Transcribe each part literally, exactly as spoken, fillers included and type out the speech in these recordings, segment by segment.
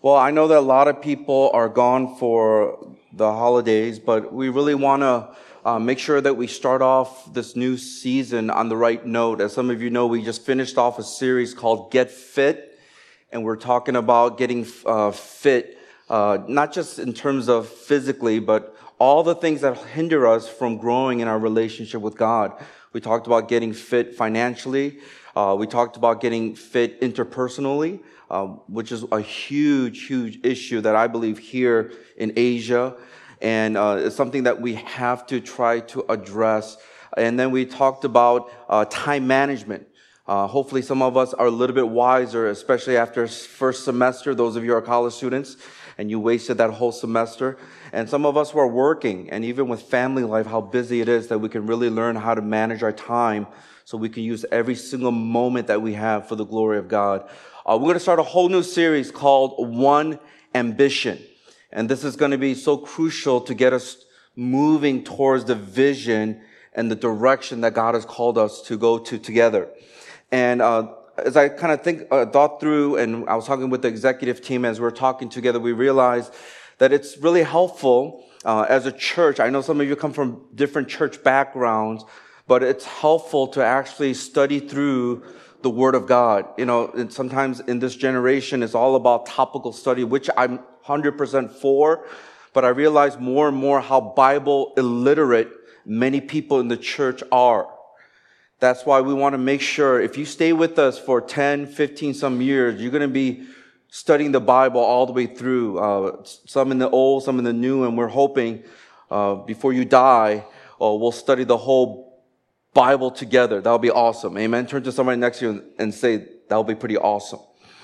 Well, I know that a lot of people are gone for the holidays, but we really want to uh, make sure that we start off this new season on the right note. As some of you know, we just finished off a series called Get Fit, and we're talking about getting uh, fit, uh, not just in terms of physically, but all the things that hinder us from growing in our relationship with God. We talked about getting fit financially. Uh, we talked about getting fit interpersonally, uh, which is a huge, huge issue that I believe here in Asia. And uh, it's something that we have to try to address. And then we talked about uh, time management. Uh, hopefully some of us are a little bit wiser, especially after first semester, those of you who are college students, and you wasted that whole semester. And some of us who are working, and even with family life, how busy it is, that we can really learn how to manage our time so we can use every single moment that we have for the glory of God. Uh, we're going to start a whole new series called One Ambition. And this is going to be so crucial to get us moving towards the vision and the direction that God has called us to go to together. And uh, as I kind of think, uh, thought through, and I was talking with the executive team as we were talking together, we realized that it's really helpful uh, as a church. I know some of you come from different church backgrounds, but it's helpful to actually study through the Word of God. You know, and sometimes in this generation, it's all about topical study, which I'm one hundred percent for, but I realize more and more how Bible illiterate many people in the church are. That's why we want to make sure if you stay with us for ten, fifteen some years, you're going to be studying the Bible all the way through, uh, some in the old, some in the new, and we're hoping uh, before you die, uh, we'll study the whole Bible together. That'll be awesome. Amen. Turn to somebody next to you and, and say, that'll be pretty awesome.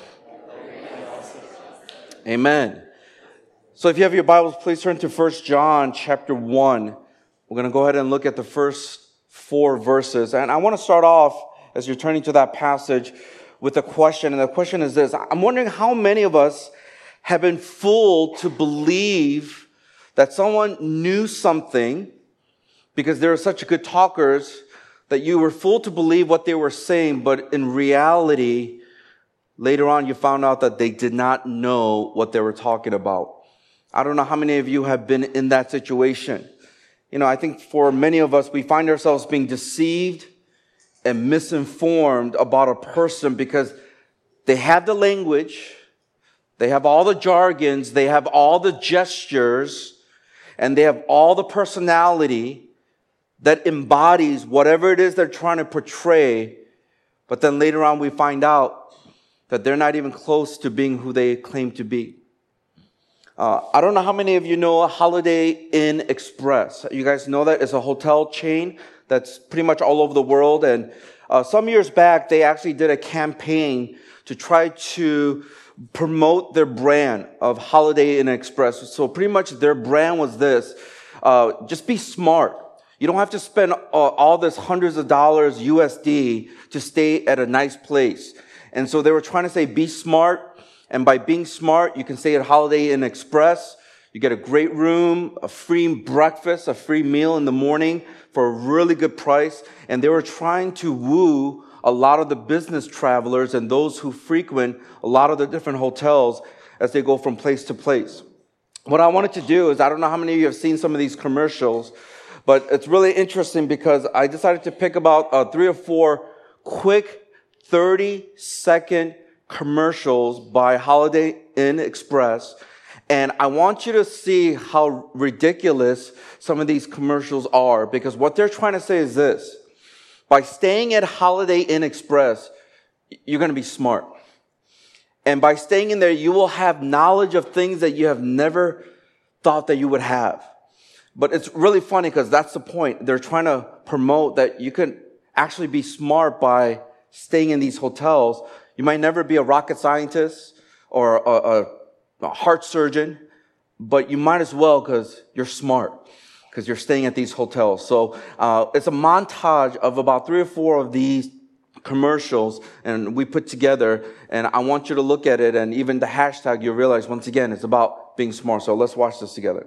Amen. So if you have your Bibles, please turn to First John chapter one. We're going to go ahead and look at the first four verses. And I want to start off, as you're turning to that passage, with a question. And the question is this. I'm wondering how many of us have been fooled to believe that someone knew something because they were such good talkers that you were fooled to believe what they were saying, but in reality, later on you found out that they did not know what they were talking about. I don't know how many of you have been in that situation. You know, I think for many of us, we find ourselves being deceived and misinformed about a person because they have the language, they have all the jargons, they have all the gestures, and they have all the personality that embodies whatever it is they're trying to portray. But then later on we find out that they're not even close to being who they claim to be. Uh, I don't know how many of you know Holiday Inn Express. You guys know that? It's a hotel chain that's pretty much all over the world. And uh, some years back, they actually did a campaign to try to promote their brand of Holiday Inn Express. So pretty much their brand was this, uh, just be smart. You don't have to spend uh, all this hundreds of dollars U S D to stay at a nice place. And so they were trying to say, be smart. And by being smart, you can stay at Holiday Inn Express. You get a great room, a free breakfast, a free meal in the morning for a really good price. And they were trying to woo a lot of the business travelers and those who frequent a lot of the different hotels as they go from place to place. What I wanted to do is, I don't know how many of you have seen some of these commercials, but it's really interesting because I decided to pick about uh, three or four quick thirty second commercials by Holiday Inn Express. And I want you to see how ridiculous some of these commercials are, because what they're trying to say is this. By staying at Holiday Inn Express, you're going to be smart. And by staying in there, you will have knowledge of things that you have never thought that you would have. But it's really funny because that's the point. They're trying to promote that you can actually be smart by staying in these hotels. You might never be a rocket scientist or a, a, a heart surgeon, but you might as well because you're smart, because you're staying at these hotels. So uh, it's a montage of about three or four of these commercials, and we put together, and I want you to look at it, and even the hashtag, you'll realize, once again, it's about being smart. So let's watch this together.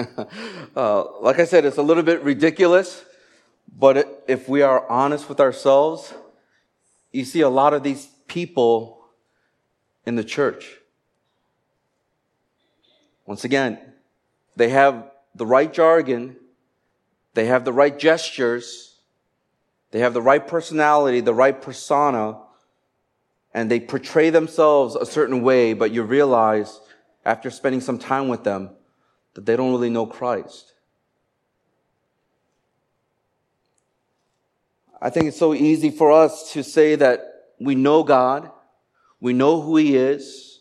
uh, like I said, it's a little bit ridiculous, but it, if we are honest with ourselves, you see a lot of these people in the church. Once again, they have the right jargon, they have the right gestures, they have the right personality, the right persona, and they portray themselves a certain way, but you realize after spending some time with them that they don't really know Christ. I think it's so easy for us to say that we know God, we know who He is,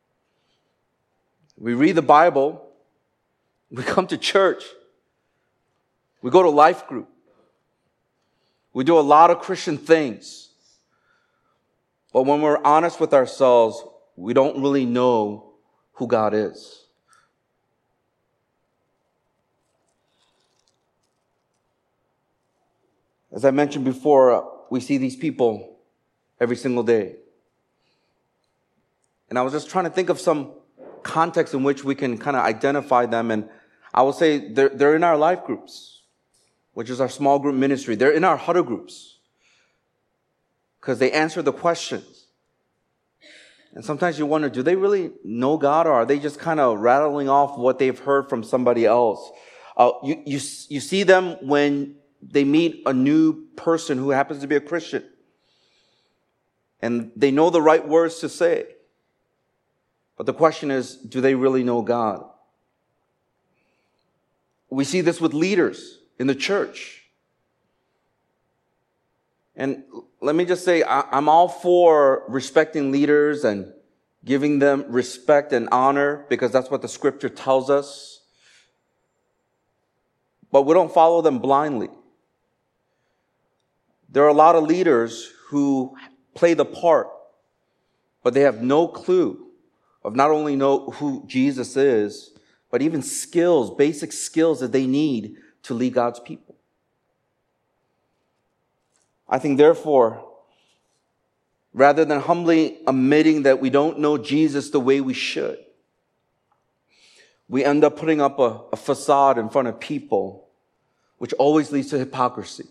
we read the Bible, we come to church, we go to life group, we do a lot of Christian things. But when we're honest with ourselves, we don't really know who God is. As I mentioned before, we see these people every single day. And I was just trying to think of some context in which we can kind of identify them. And I will say they're, they're in our life groups, which is our small group ministry. They're in our huddle groups because they answer the questions. And sometimes you wonder, do they really know God, or are they just kind of rattling off what they've heard from somebody else? Uh, you, you, you see them when they meet a new person who happens to be a Christian. And they know the right words to say. But the question is, do they really know God? We see this with leaders in the church. And let me just say, I'm all for respecting leaders and giving them respect and honor because that's what the scripture tells us. But we don't follow them blindly. There are a lot of leaders who play the part, but they have no clue of not only know who Jesus is, but even skills, basic skills that they need to lead God's people. I think, therefore, rather than humbly admitting that we don't know Jesus the way we should, we end up putting up a, a facade in front of people, which always leads to hypocrisy.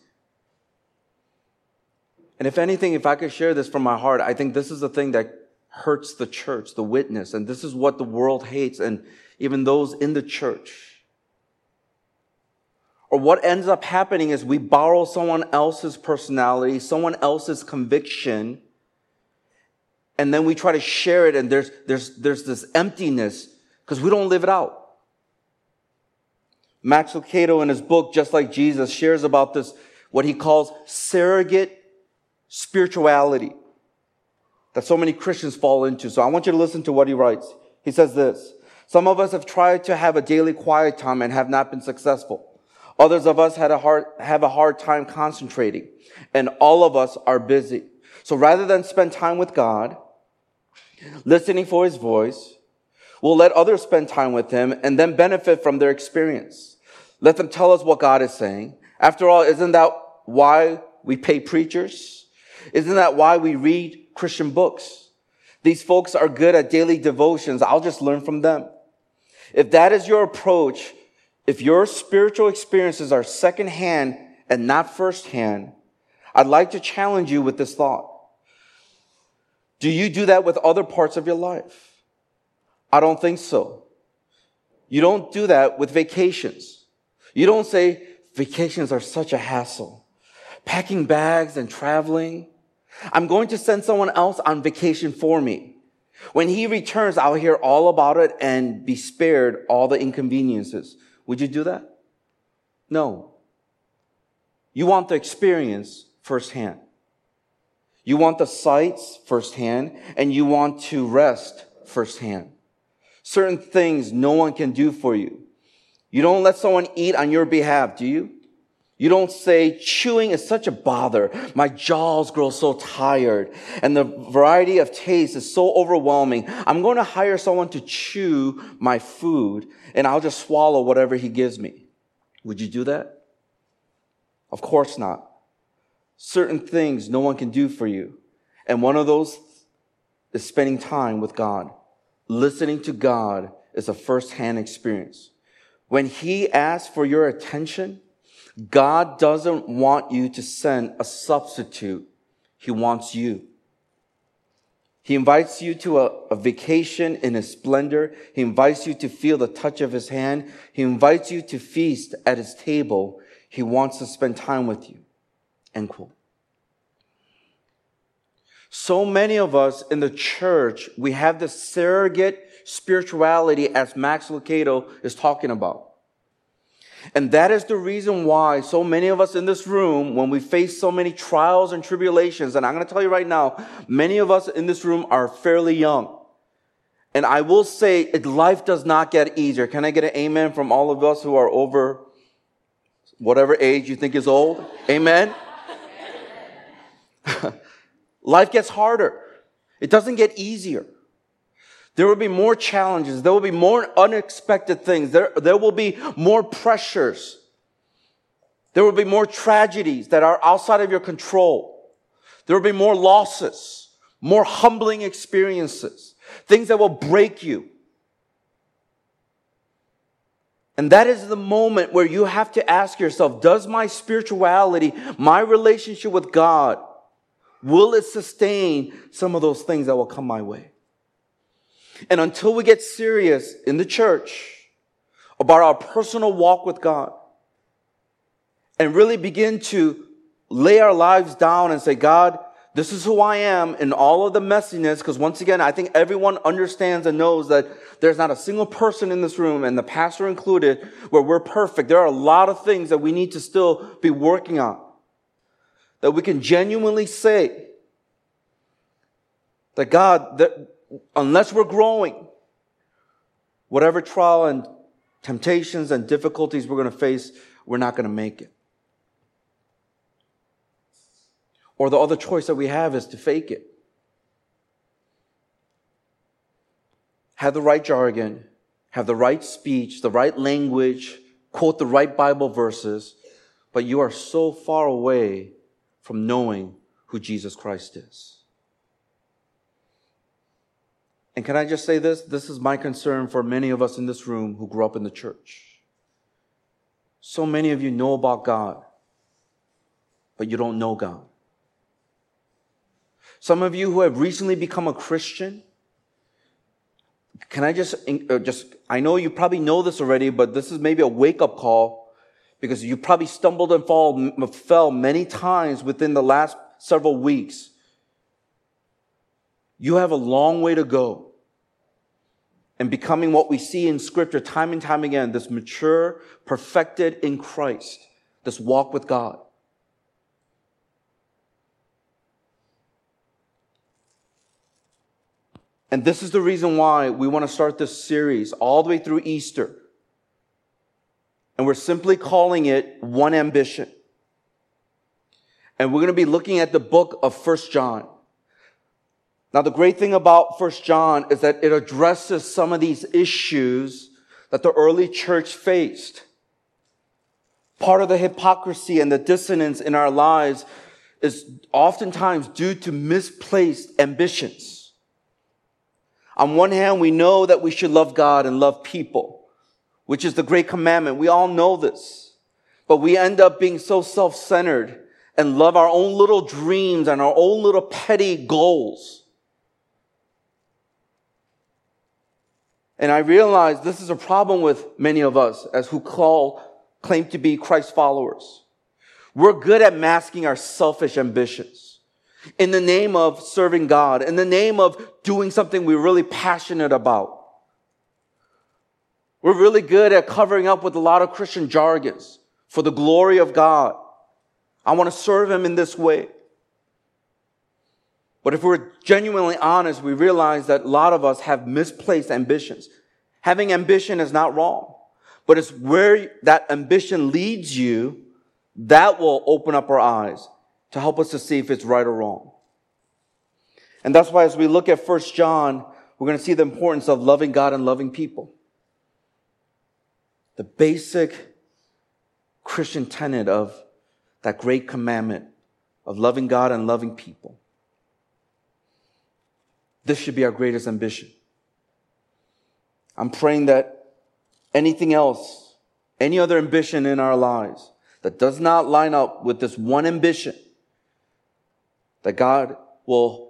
And if anything, if I could share this from my heart, I think this is the thing that hurts the church, the witness, and this is what the world hates, and even those in the church. Or what ends up happening is we borrow someone else's personality, someone else's conviction, and then we try to share it, and there's, there's, there's this emptiness because we don't live it out. Max Lucado, in his book, Just Like Jesus, shares about this, what he calls surrogate spirituality that so many Christians fall into. So I want you to listen to what he writes. He says this: some of us have tried to have a daily quiet time and have not been successful. Others of us had a hard, have a hard time concentrating, and all of us are busy. So rather than spend time with God, listening for His voice, we'll let others spend time with Him and then benefit from their experience. Let them tell us what God is saying. After all, isn't that why we pay preachers? Isn't that why we read Christian books? These folks are good at daily devotions. I'll just learn from them. If that is your approach, if your spiritual experiences are secondhand and not firsthand, I'd like to challenge you with this thought. Do you do that with other parts of your life? I don't think so. You don't do that with vacations. You don't say, vacations are such a hassle. Packing bags and traveling. I'm going to send someone else on vacation for me. When he returns, I'll hear all about it and be spared all the inconveniences. Would you do that? No. You want the experience firsthand. You want the sights firsthand, and you want to rest firsthand. Certain things no one can do for you. You don't let someone eat on your behalf, do you? You don't say, chewing is such a bother. My jaws grow so tired, and the variety of taste is so overwhelming. I'm going to hire someone to chew my food, and I'll just swallow whatever he gives me. Would you do that? Of course not. Certain things no one can do for you. And one of those is spending time with God. Listening to God is a first-hand experience. When He asks for your attention, God doesn't want you to send a substitute. He wants you. He invites you to a, a vacation in His splendor. He invites you to feel the touch of His hand. He invites you to feast at His table. He wants to spend time with you. End quote. So many of us in the church, we have this surrogate spirituality as Max Lucado is talking about. And that is the reason why so many of us in this room, when we face so many trials and tribulations, and I'm going to tell you right now, many of us in this room are fairly young. And I will say, life does not get easier. Can I get an amen from all of us who are over whatever age you think is old? Amen? Life gets harder. It doesn't get easier. There will be more challenges. There will be more unexpected things. There, there will be more pressures. There will be more tragedies that are outside of your control. There will be more losses, more humbling experiences, things that will break you. And that is the moment where you have to ask yourself, does my spirituality, my relationship with God, will it sustain some of those things that will come my way? And until we get serious in the church about our personal walk with God and really begin to lay our lives down and say, God, this is who I am in all of the messiness, because once again, I think everyone understands and knows that there's not a single person in this room, and the pastor included, where we're perfect. There are a lot of things that we need to still be working on, that we can genuinely say that God, that unless we're growing, whatever trial and temptations and difficulties we're going to face, we're not going to make it. Or the other choice that we have is to fake it. Have the right jargon, have the right speech, the right language, quote the right Bible verses, but you are so far away from knowing who Jesus Christ is. And can I just say this? This is my concern for many of us in this room who grew up in the church. So many of you know about God, but you don't know God. Some of you who have recently become a Christian, can I just, uh, just, I know you probably know this already, but this is maybe a wake-up call because you probably stumbled and fall, fell many times within the last several weeks. You have a long way to go in becoming what we see in Scripture time and time again, this mature, perfected in Christ, this walk with God. And this is the reason why we want to start this series all the way through Easter. And we're simply calling it One Ambition. And we're going to be looking at the book of First John. Now, the great thing about First John is that it addresses some of these issues that the early church faced. Part of the hypocrisy and the dissonance in our lives is oftentimes due to misplaced ambitions. On one hand, we know that we should love God and love people, which is the great commandment. We all know this. But we end up being so self-centered and love our own little dreams and our own little petty goals. And I realize this is a problem with many of us as who call, claim to be Christ followers. We're good at masking our selfish ambitions in the name of serving God, in the name of doing something we're really passionate about. We're really good at covering up with a lot of Christian jargons for the glory of God. I want to serve Him in this way. But if we're genuinely honest, we realize that a lot of us have misplaced ambitions. Having ambition is not wrong, but it's where that ambition leads you that will open up our eyes to help us to see if it's right or wrong. And that's why as we look at First John, we're going to see the importance of loving God and loving people. The basic Christian tenet of that great commandment of loving God and loving people. This should be our greatest ambition. I'm praying that anything else, any other ambition in our lives that does not line up with this one ambition, that God will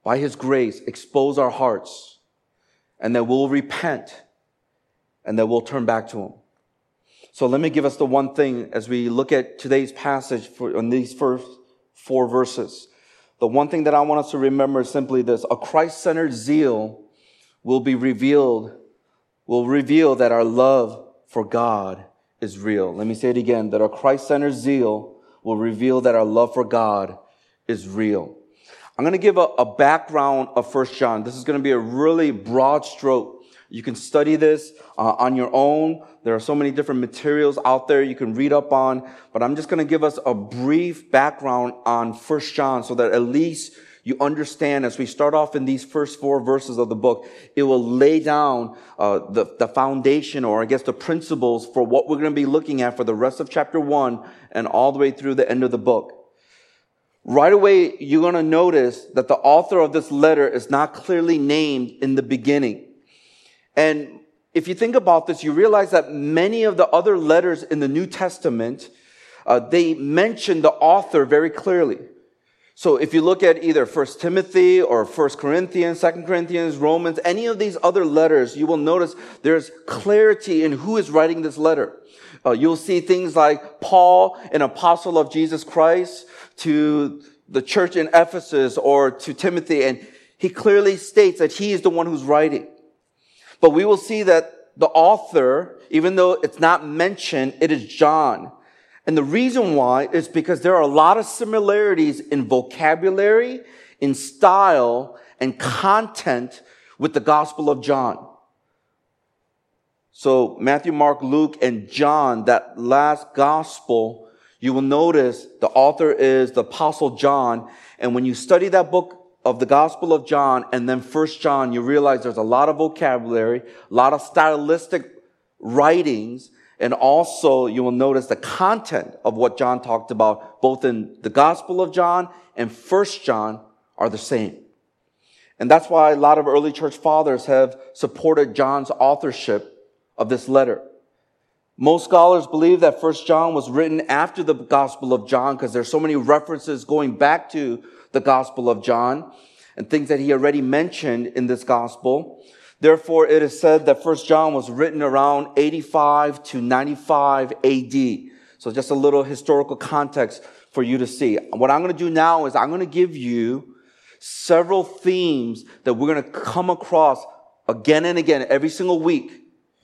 by His grace, expose our hearts, and that we'll repent, and that we'll turn back to Him. So let me give us the one thing as we look at today's passage for, on these first four verses. The one thing that I want us to remember is simply this: a Christ-centered zeal will be revealed, will reveal that our love for God is real. Let me say it again, that a Christ-centered zeal will reveal that our love for God is real. I'm going to give a, a background of First John. This is going to be a really broad stroke. You can study this uh, on your own. There are so many different materials out there you can read up on, but I'm just going to give us a brief background on First John so that at least you understand as we start off in these first four verses of the book, it will lay down uh, the, the foundation, or I guess the principles for what we're going to be looking at for the rest of chapter one and all the way through the end of the book. Right away, you're going to notice that the author of this letter is not clearly named in the beginning. And if you think about this, you realize that many of the other letters in the New Testament, uh, they mention the author very clearly. So if you look at either First Timothy or First Corinthians, Second Corinthians, Romans, any of these other letters, you will notice there's clarity in who is writing this letter. Uh, you'll see things like Paul, an apostle of Jesus Christ, to the church in Ephesus or to Timothy, and he clearly states that he is the one who's writing. But we will see that the author, even though it's not mentioned, it is John. And the reason why is because there are a lot of similarities in vocabulary, in style, and content with the Gospel of John. So Matthew, Mark, Luke, and John, that last gospel, you will notice the author is the Apostle John. And when you study that book of the Gospel of John and then First John, you realize there's a lot of vocabulary, a lot of stylistic writings, and also you will notice the content of what John talked about, both in the Gospel of John and First John, are the same. And that's why a lot of early church fathers have supported John's authorship of this letter. Most scholars believe that First John was written after the Gospel of John because there's so many references going back to the Gospel of John and things that he already mentioned in this Gospel. Therefore, it is said that First John was written around eighty-five to ninety-five A D. So just a little historical context for you to see. What I'm going to do now is I'm going to give you several themes that we're going to come across again and again every single week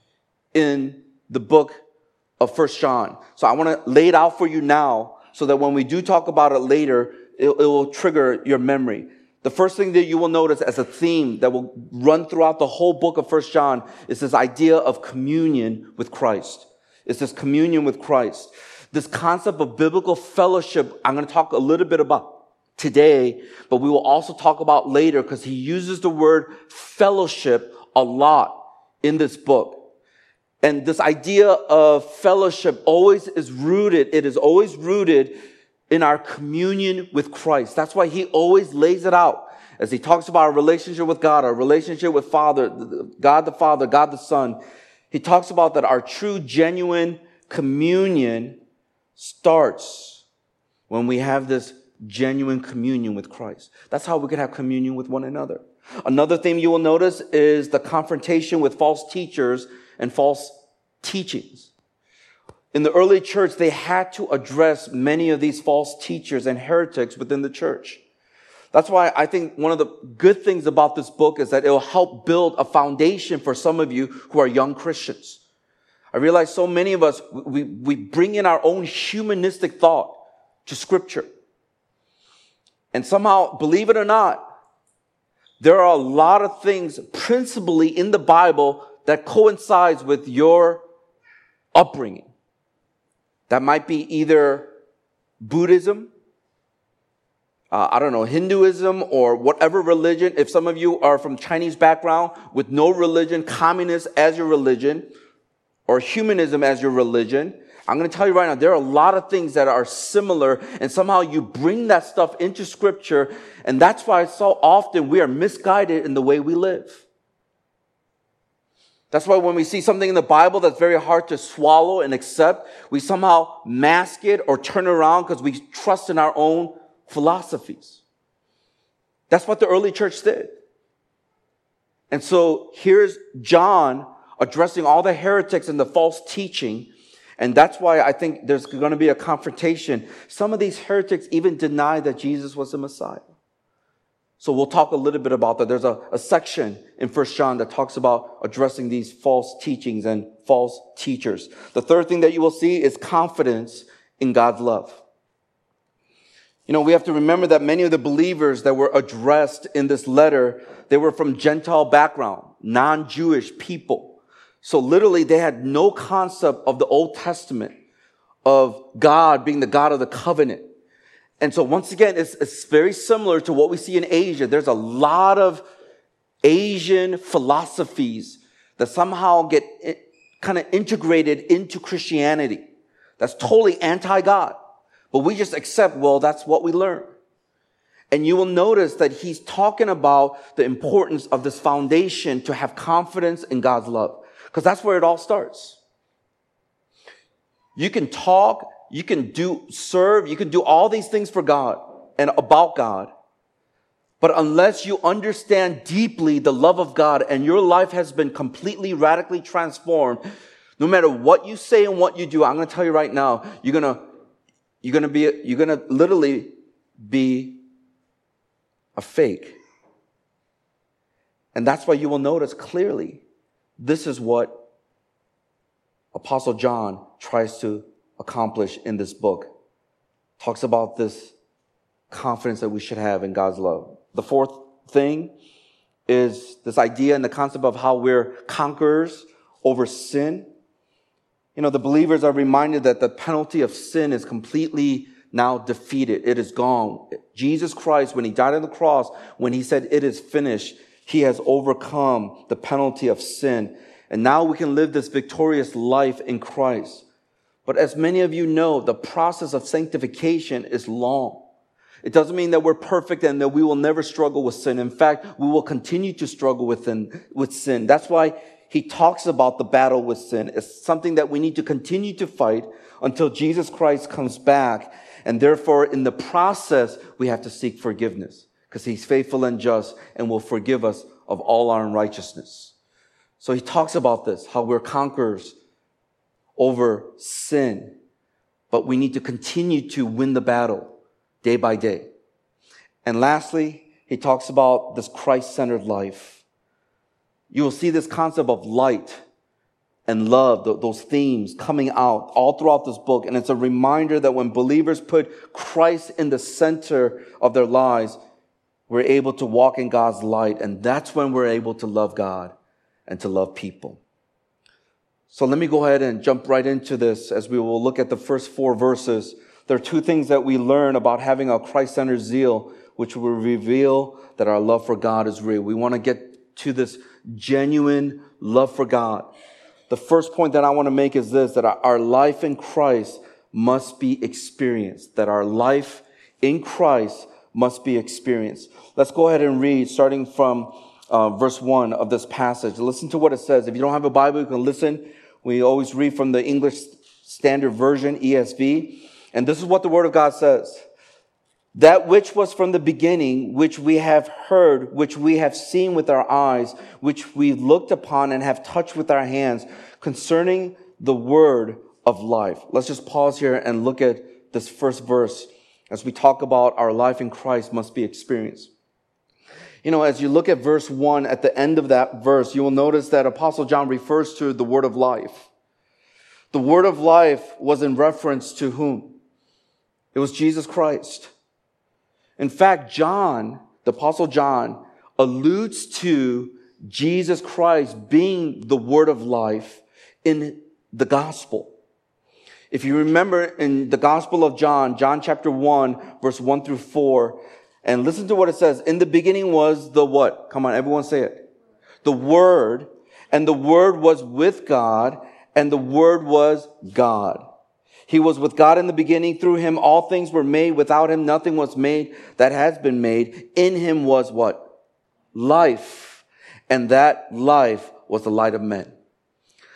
in the book of First John. So I want to lay it out for you now so that when we do talk about it later, it, it will trigger your memory. The first thing that you will notice as a theme that will run throughout the whole book of First John is this idea of communion with Christ. It's this communion with Christ. This concept of biblical fellowship, I'm going to talk a little bit about today, but we will also talk about later because he uses the word fellowship a lot in this book. And this idea of fellowship always is rooted, it is always rooted in our communion with Christ. That's why he always lays it out as he talks about our relationship with God, our relationship with Father, God the Father, God the Son. He talks about that our true, genuine communion starts when we have this genuine communion with Christ. That's how we can have communion with one another. Another thing you will notice is the confrontation with false teachers and false teachings. In the early church, they had to address many of these false teachers and heretics within the church. That's why I think one of the good things about this book is that it will help build a foundation for some of you who are young Christians. I realize so many of us, we, we bring in our own humanistic thought to Scripture. And somehow, believe it or not, there are a lot of things principally in the Bible that coincides with your upbringing. That might be either Buddhism, uh, I don't know, Hinduism, or whatever religion. If some of you are from Chinese background with no religion, communist as your religion, or humanism as your religion, I'm going to tell you right now, there are a lot of things that are similar, and somehow you bring that stuff into Scripture, and that's why so often we are misguided in the way we live. That's why when we see something in the Bible that's very hard to swallow and accept, we somehow mask it or turn around because we trust in our own philosophies. That's what the early church did. And so here's John addressing all the heretics and the false teaching. And that's why I think there's going to be a confrontation. Some of these heretics even deny that Jesus was the Messiah. So we'll talk a little bit about that. There's a, a section in First John that talks about addressing these false teachings and false teachers. The third thing that you will see is confidence in God's love. You know, we have to remember that many of the believers that were addressed in this letter, they were from Gentile background, non-Jewish people. So literally they had no concept of the Old Testament, of God being the God of the covenant. And so once again, it's, it's very similar to what we see in Asia. There's a lot of Asian philosophies that somehow get kind of integrated into Christianity. That's totally anti-God. But we just accept, well, that's what we learn. And you will notice that he's talking about the importance of this foundation to have confidence in God's love. Because that's where it all starts. You can talk, you can do, serve, you can do all these things for God and about God. But unless you understand deeply the love of God and your life has been completely, radically transformed, no matter what you say and what you do, I'm going to tell you right now, you're going to, you're going to be, you're going to literally be a fake. And that's why you will notice clearly, this is what Apostle John tries to accomplish in this book. Talks about this confidence that we should have in God's love. The fourth thing is this idea and the concept of how we're conquerors over sin. You know, the believers are reminded that the penalty of sin is completely now defeated. It is gone. Jesus Christ, when he died on the cross, when he said it is finished, he has overcome the penalty of sin. And now we can live this victorious life in Christ. But as many of you know, the process of sanctification is long. It doesn't mean that we're perfect and that we will never struggle with sin. In fact, we will continue to struggle with sin. With sin. That's why he talks about the battle with sin. It's something that we need to continue to fight until Jesus Christ comes back. And therefore, in the process, we have to seek forgiveness because he's faithful and just and will forgive us of all our unrighteousness. So he talks about this, how we're conquerors over sin, but we need to continue to win the battle day by day. And lastly, he talks about this Christ-centered life. You will see this concept of light and love, those themes coming out all throughout this book. And it's a reminder that when believers put Christ in the center of their lives, we're able to walk in God's light. And that's when we're able to love God and to love people. So let me go ahead and jump right into this as we will look at the first four verses. There are two things that we learn about having a Christ-centered zeal, which will reveal that our love for God is real. We want to get to this genuine love for God. The first point that I want to make is this, that our life in Christ must be experienced, that our life in Christ must be experienced. Let's go ahead and read, starting from uh, verse one of this passage. Listen to what it says. If you don't have a Bible, you can listen. We always read from the English Standard Version, E S V. And this is what the Word of God says. That which was from the beginning, which we have heard, which we have seen with our eyes, which we looked upon and have touched with our hands, concerning the word of life. Let's just pause here and look at this first verse as we talk about our life in Christ must be experienced. You know, as you look at verse one, at the end of that verse, you will notice that Apostle John refers to the word of life. The word of life was in reference to whom? It was Jesus Christ. In fact, John, the Apostle John, alludes to Jesus Christ being the word of life in the gospel. If you remember in the Gospel of John, John chapter one, verse one through four, and listen to what it says. In the beginning was the what? Come on, everyone say it. The Word, and the Word was with God, and the Word was God. He was with God in the beginning. Through him all things were made. Without him nothing was made that has been made. In him was what? Life. And that life was the light of men.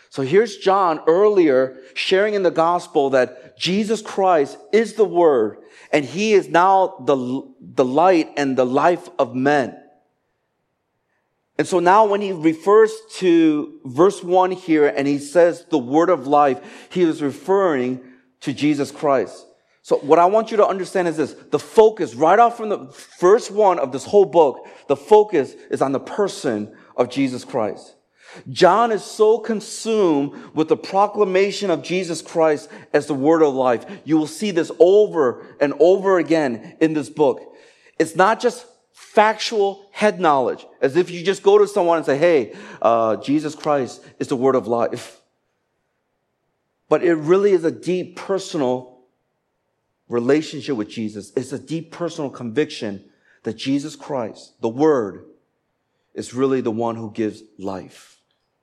So here's John earlier sharing in the gospel that Jesus Christ is the Word, and he is now the, the light and the life of men. And so now when he refers to verse one here and he says the word of life, he is referring to Jesus Christ. So what I want you to understand is this. The focus right off from the first one of this whole book, the focus is on the person of Jesus Christ. John is so consumed with the proclamation of Jesus Christ as the word of life. You will see this over and over again in this book. It's not just factual head knowledge, as if you just go to someone and say, hey, uh, Jesus Christ is the word of life. But it really is a deep personal relationship with Jesus. It's a deep personal conviction that Jesus Christ, the Word, is really the one who gives life.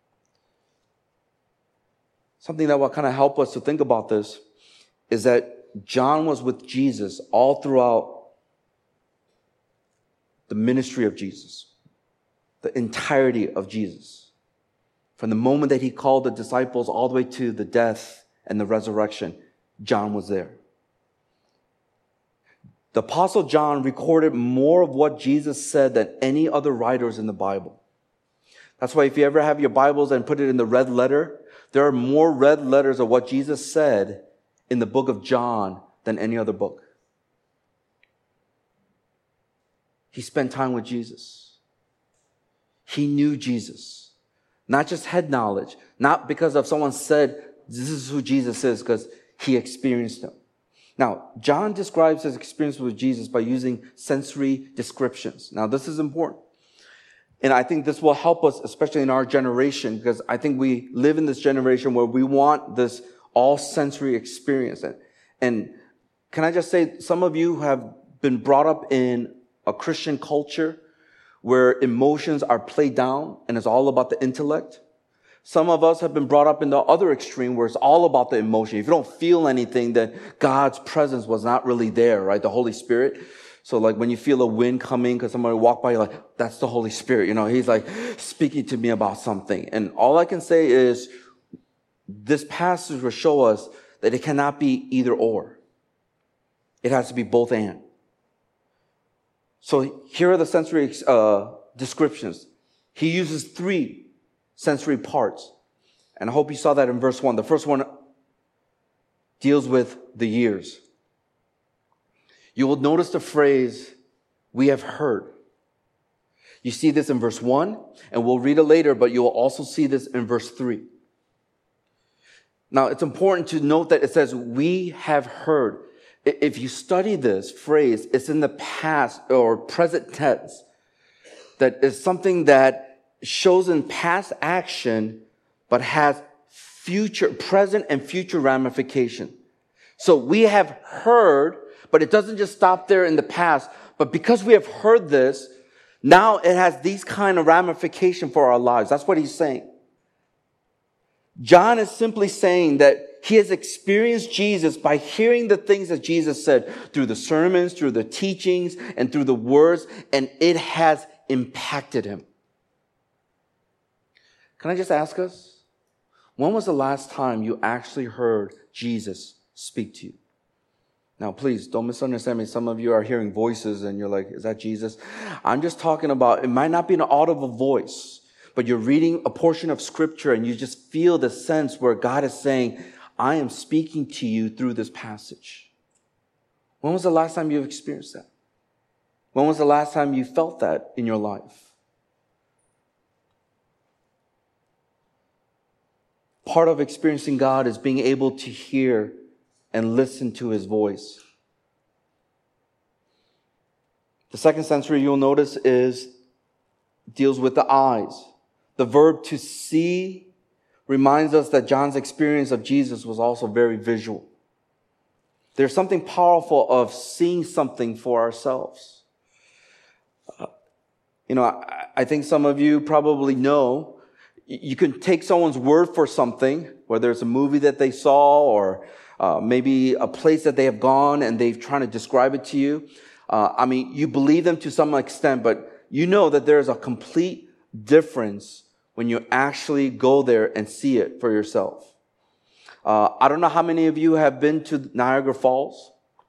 Something that will kind of help us to think about this is that John was with Jesus all throughout the ministry of Jesus, the entirety of Jesus. From the moment that he called the disciples all the way to the death and the resurrection, John was there. The Apostle John recorded more of what Jesus said than any other writers in the Bible. That's why if you ever have your Bibles and put it in the red letter, there are more red letters of what Jesus said in the book of John than any other book. He spent time with Jesus. He knew Jesus. Not just head knowledge, not because of someone said, this is who Jesus is, because he experienced him. Now, John describes his experience with Jesus by using sensory descriptions. Now, this is important. And I think this will help us, especially in our generation, because I think we live in this generation where we want this all sensory experience. And, and can I just say, some of you have been brought up in a Christian culture where emotions are played down and it's all about the intellect. Some of us have been brought up in the other extreme where it's all about the emotion. If you don't feel anything, then God's presence was not really there, right? The Holy Spirit. So like when you feel a wind coming because somebody walked by, you're like, that's the Holy Spirit. You know, he's like speaking to me about something. And all I can say is this passage will show us that it cannot be either or. It has to be both and. So here are the sensory uh, descriptions. He uses three sensory parts. And I hope you saw that in verse one. The first one deals with the ears. You will notice the phrase, we have heard. You see this in verse one, and we'll read it later, but you will also see this in verse three. Now, it's important to note that it says, we have heard. If you study this phrase, it's in the past or present tense. That is something that shows in past action, but has future, present and future ramification. So we have heard, but it doesn't just stop there in the past. But because we have heard this, now it has these kind of ramification for our lives. That's what he's saying. John is simply saying that he has experienced Jesus by hearing the things that Jesus said through the sermons, through the teachings, and through the words, and it has impacted him. Can I just ask us, when was the last time you actually heard Jesus speak to you? Now, please don't misunderstand me. Some of you are hearing voices and you're like, is that Jesus? I'm just talking about, it might not be an audible voice, but you're reading a portion of scripture and you just feel the sense where God is saying, I am speaking to you through this passage. When was the last time you've experienced that? When was the last time you felt that in your life? Part of experiencing God is being able to hear and listen to his voice. The second sensory you'll notice is deals with the eyes. The verb to see reminds us that John's experience of Jesus was also very visual. There's something powerful of seeing something for ourselves. Uh, you know, I, I think some of you probably know you can take someone's word for something, whether it's a movie that they saw or uh, maybe a place that they have gone and they've tried to describe it to you. Uh, I mean, you believe them to some extent, but you know that there's a complete difference when you actually go there and see it for yourself. Uh, I don't know how many of you have been to Niagara Falls.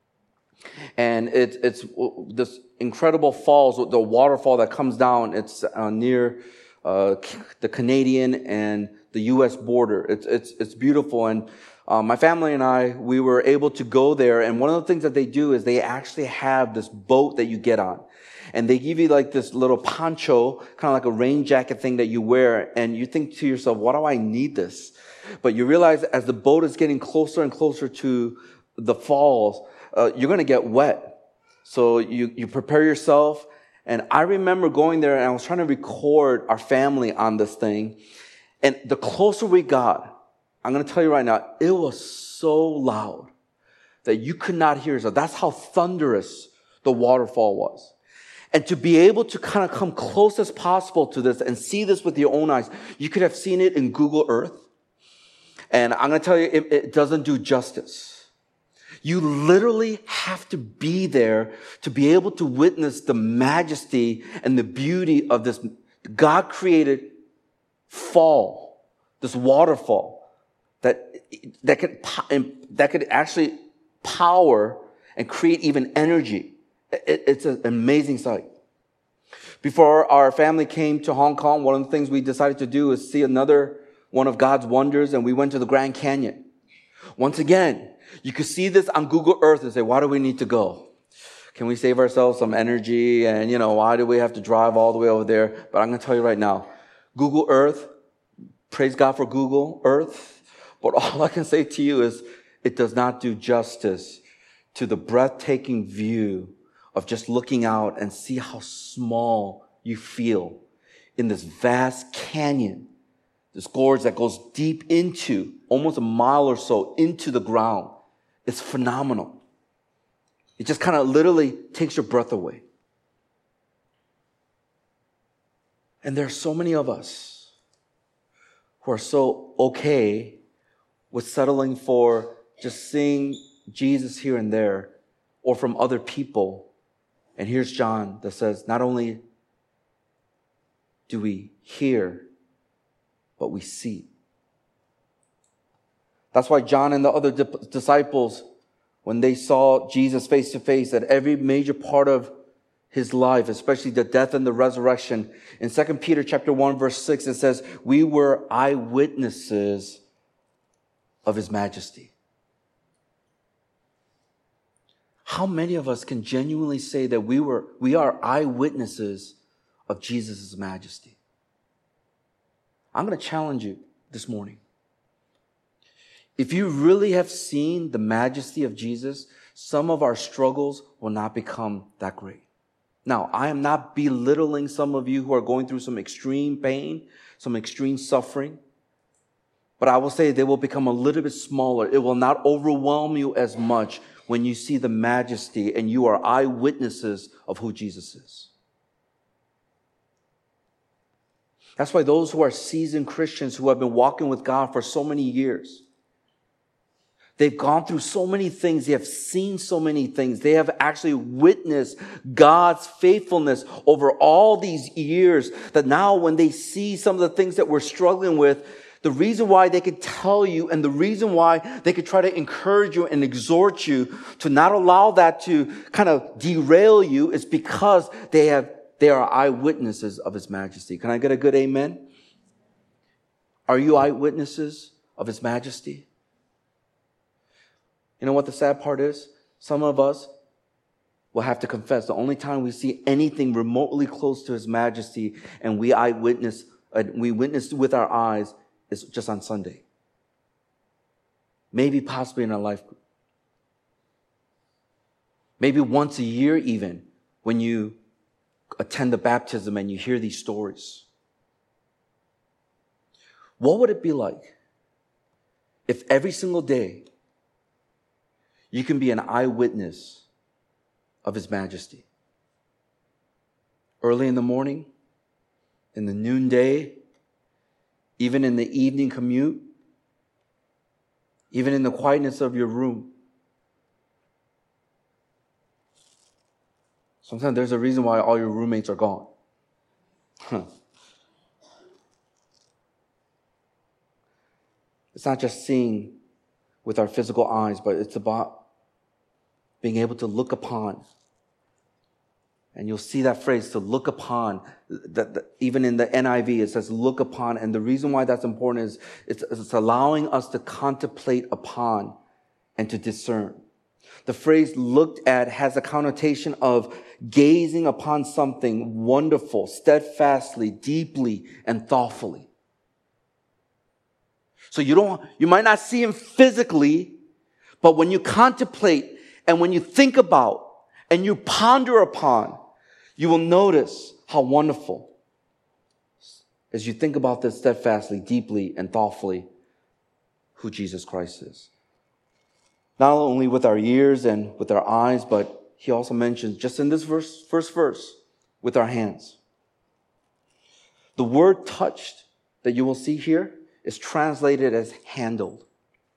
And it, it's this incredible falls, the waterfall that comes down. It's uh, near uh, the Canadian and the U S border. It's it's it's beautiful. And uh, my family and I, we were able to go there. And one of the things that they do is they actually have this boat that you get on. And they give you like this little poncho, kind of like a rain jacket thing that you wear. And you think to yourself, why do I need this? But you realize as the boat is getting closer and closer to the falls, Uh, you're going to get wet. So you, you prepare yourself. And I remember going there and I was trying to record our family on this thing. And the closer we got, I'm going to tell you right now, it was so loud that you could not hear yourself. That's how thunderous the waterfall was. And to be able to kind of come close as possible to this and see this with your own eyes, you could have seen it in Google Earth. And I'm going to tell you, it, it doesn't do justice. You literally have to be there to be able to witness the majesty and the beauty of this God-created fall, this waterfall that, that could, that could actually power and create even energy. It, it's an amazing sight. Before our family came to Hong Kong, one of the things we decided to do is see another one of God's wonders, and we went to the Grand Canyon. Once again, you could see this on Google Earth and say, why do we need to go? Can we save ourselves some energy? And, you know, why do we have to drive all the way over there? But I'm going to tell you right now, Google Earth, praise God for Google Earth. But all I can say to you is it does not do justice to the breathtaking view of just looking out and see how small you feel in this vast canyon, this gorge that goes deep into almost a mile or so into the ground. It's phenomenal. It just kind of literally takes your breath away. And there are so many of us who are so okay with settling for just seeing Jesus here and there or from other people. And here's John that says, not only do we hear, but we see. That's why John and the other di- disciples, when they saw Jesus face to face at every major part of his life, especially the death and the resurrection, in Second Peter chapter one, verse six, it says, we were eyewitnesses of his majesty. How many of us can genuinely say that we were, we are eyewitnesses of Jesus' majesty? I'm going to challenge you this morning. If you really have seen the majesty of Jesus, some of our struggles will not become that great. Now, I am not belittling some of you who are going through some extreme pain, some extreme suffering, but I will say they will become a little bit smaller. It will not overwhelm you as much when you see the majesty and you are eyewitnesses of who Jesus is. That's why those who are seasoned Christians who have been walking with God for so many years, they've gone through so many things. They have seen so many things. They have actually witnessed God's faithfulness over all these years that now when they see some of the things that we're struggling with, the reason why they could tell you and the reason why they could try to encourage you and exhort you to not allow that to kind of derail you is because they have, they are eyewitnesses of his majesty. Can I get a good amen? Are you eyewitnesses of his majesty? You know what the sad part is? Some of us will have to confess the only time we see anything remotely close to his majesty and we eyewitness, uh, we witness with our eyes is just on Sunday. Maybe possibly in our life group. Maybe once a year even when you attend the baptism and you hear these stories. What would it be like if every single day you can be an eyewitness of his majesty? Early in the morning, in the noonday, even in the evening commute, even in the quietness of your room. Sometimes there's a reason why all your roommates are gone. Huh. It's not just seeing with our physical eyes, but it's about being able to look upon. And you'll see that phrase, to look upon. That, that even in the N I V, it says look upon. And the reason why that's important is it's, it's allowing us to contemplate upon and to discern. The phrase looked at has a connotation of gazing upon something wonderful, steadfastly, deeply, and thoughtfully. So you don't, you might not see him physically, but when you contemplate and when you think about and you ponder upon, you will notice how wonderful, as you think about this steadfastly, deeply, and thoughtfully, who Jesus Christ is. Not only with our ears and with our eyes, but he also mentions, just in this verse, first verse, with our hands. The word touched that you will see here is translated as handled.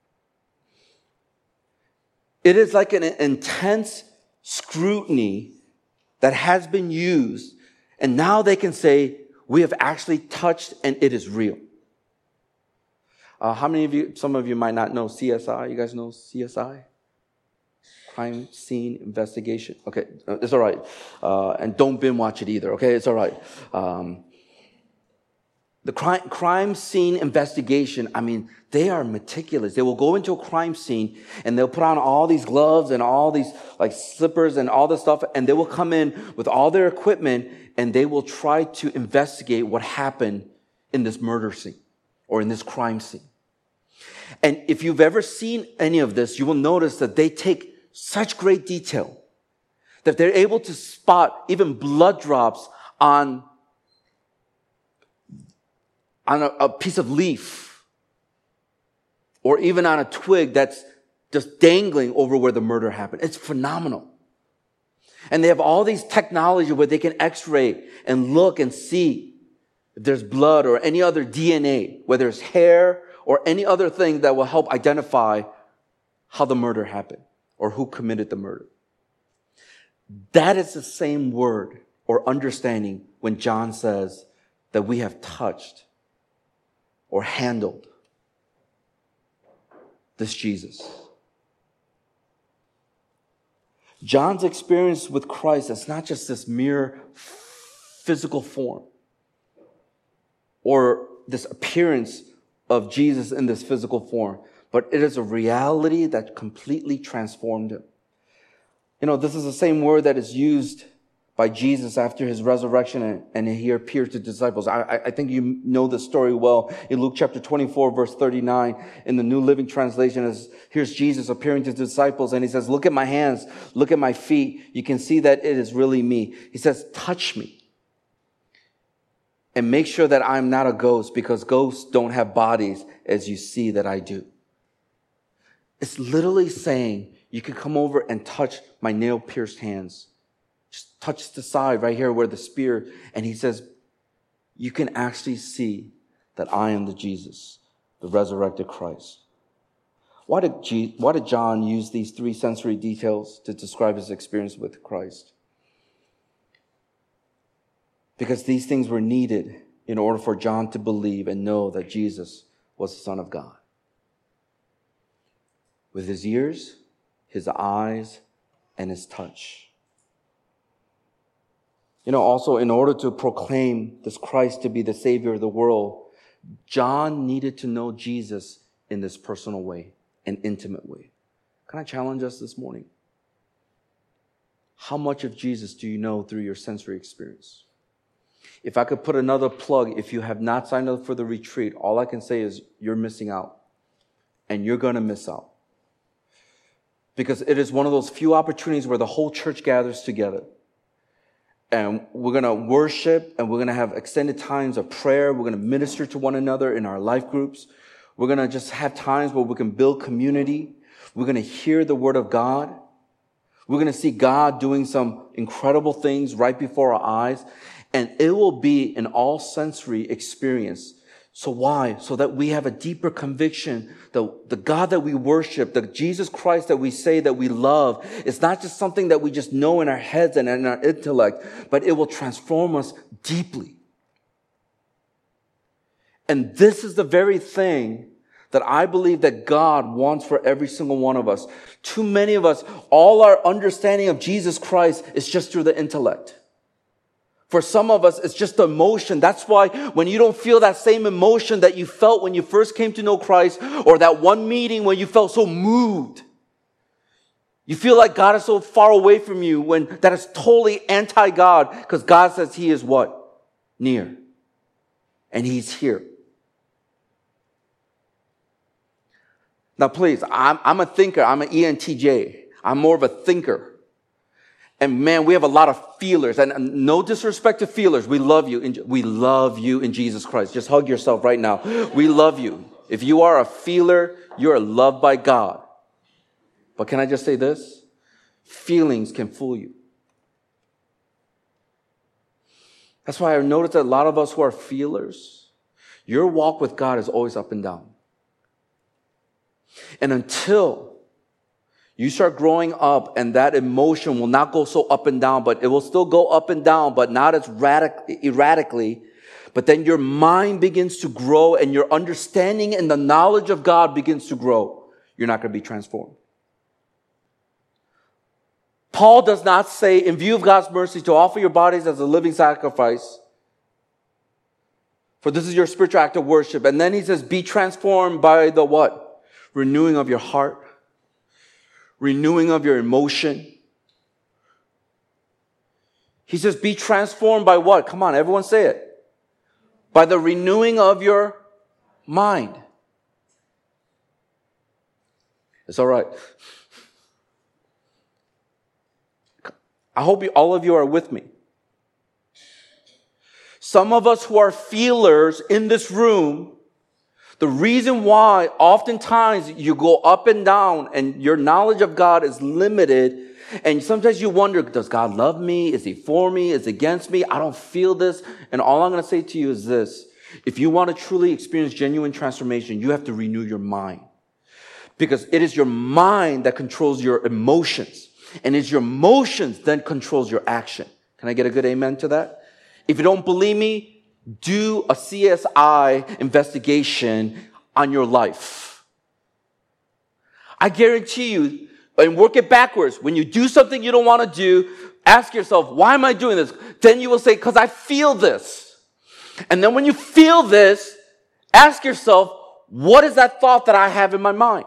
It is like an intense scrutiny that has been used, and now they can say, we have actually touched and it is real. Uh, how many of you, some of you might not know C S I. You guys know C S I? Crime Scene Investigation. Okay, it's all right. Uh, and don't binge watch it either, okay? It's all right. Um, the crime, crime scene investigation, I mean, they are meticulous. They will go into a crime scene and they'll put on all these gloves and all these like slippers and all this stuff, and they will come in with all their equipment and they will try to investigate what happened in this murder scene or in this crime scene. And if you've ever seen any of this, you will notice that they take such great detail that they're able to spot even blood drops on, on a, a piece of leaf or even on a twig that's just dangling over where the murder happened. It's phenomenal. And they have all these technology where they can x-ray and look and see if there's blood or any other D N A, whether it's hair or any other thing that will help identify how the murder happened or who committed the murder. That is the same word or understanding when John says that we have touched or handled this Jesus. John's experience with Christ is not just this mere physical form or this appearance of Jesus in this physical form, but it is a reality that completely transformed him. You know, this is the same word that is used by Jesus after his resurrection and, and he appeared to disciples. I, I think you know the story well. In Luke chapter twenty-four, verse thirty-nine, in the New Living Translation, is here's Jesus appearing to the disciples and he says, look at my hands, look at my feet. You can see that it is really me. He says, touch me and make sure that I'm not a ghost, because ghosts don't have bodies as you see that I do. It's literally saying, you can come over and touch my nail-pierced hands. Just touch the side right here where the spear. And he says, you can actually see that I am the Jesus, the resurrected Christ. Why did, G- why did John use these three sensory details to describe his experience with Christ? Because these things were needed in order for John to believe and know that Jesus was the Son of God. With his ears, his eyes, and his touch. You know, also in order to proclaim this Christ to be the Savior of the world, John needed to know Jesus in this personal way, an intimate way. Can I challenge us this morning? How much of Jesus do you know through your sensory experience? If I could put another plug, if you have not signed up for the retreat, all I can say is you're missing out. And you're going to miss out. Because it is one of those few opportunities where the whole church gathers together. And we're going to worship and we're going to have extended times of prayer. We're going to minister to one another in our life groups. We're going to just have times where we can build community. We're going to hear the word of God. We're going to see God doing some incredible things right before our eyes. And it will be an all sensory experience. So why? So that we have a deeper conviction that the God that we worship, the Jesus Christ that we say that we love, is not just something that we just know in our heads and in our intellect, but it will transform us deeply. And this is the very thing that I believe that God wants for every single one of us. Too many of us, all our understanding of Jesus Christ is just through the intellect. For some of us, it's just the emotion. That's why when you don't feel that same emotion that you felt when you first came to know Christ, or that one meeting when you felt so moved, you feel like God is so far away from you, when that is totally anti-God, because God says He is what? Near. And He's here. Now please, I'm, I'm a thinker. I'm an E N T J. I'm more of a thinker. And man, we have a lot of feelers. And no disrespect to feelers. We love you. In, we love you in Jesus Christ. Just hug yourself right now. We love you. If you are a feeler, you are loved by God. But can I just say this? Feelings can fool you. That's why I noticed that a lot of us who are feelers, your walk with God is always up and down. And until you start growing up and that emotion will not go so up and down, but it will still go up and down, but not as radic- erratically. But then your mind begins to grow and your understanding and the knowledge of God begins to grow. You're not going to be transformed. Paul does not say, in view of God's mercy, to offer your bodies as a living sacrifice, for this is your spiritual act of worship. And then he says, be transformed by the what? Renewing of your heart. Renewing of your emotion. He says, be transformed by what? Come on, everyone say it. By the renewing of your mind. It's all right. I hope you, all of you are with me. Some of us who are feelers in this room, the reason why oftentimes you go up and down and your knowledge of God is limited, and sometimes you wonder, does God love me? Is He for me? Is He against me? I don't feel this. And all I'm going to say to you is this. If you want to truly experience genuine transformation, you have to renew your mind. Because it is your mind that controls your emotions. And it's your emotions that controls your action. Can I get a good amen to that? If you don't believe me, do a C S I investigation on your life. I guarantee you, and work it backwards. When you do something you don't want to do, ask yourself, why am I doing this? Then you will say, because I feel this. And then when you feel this, ask yourself, what is that thought that I have in my mind?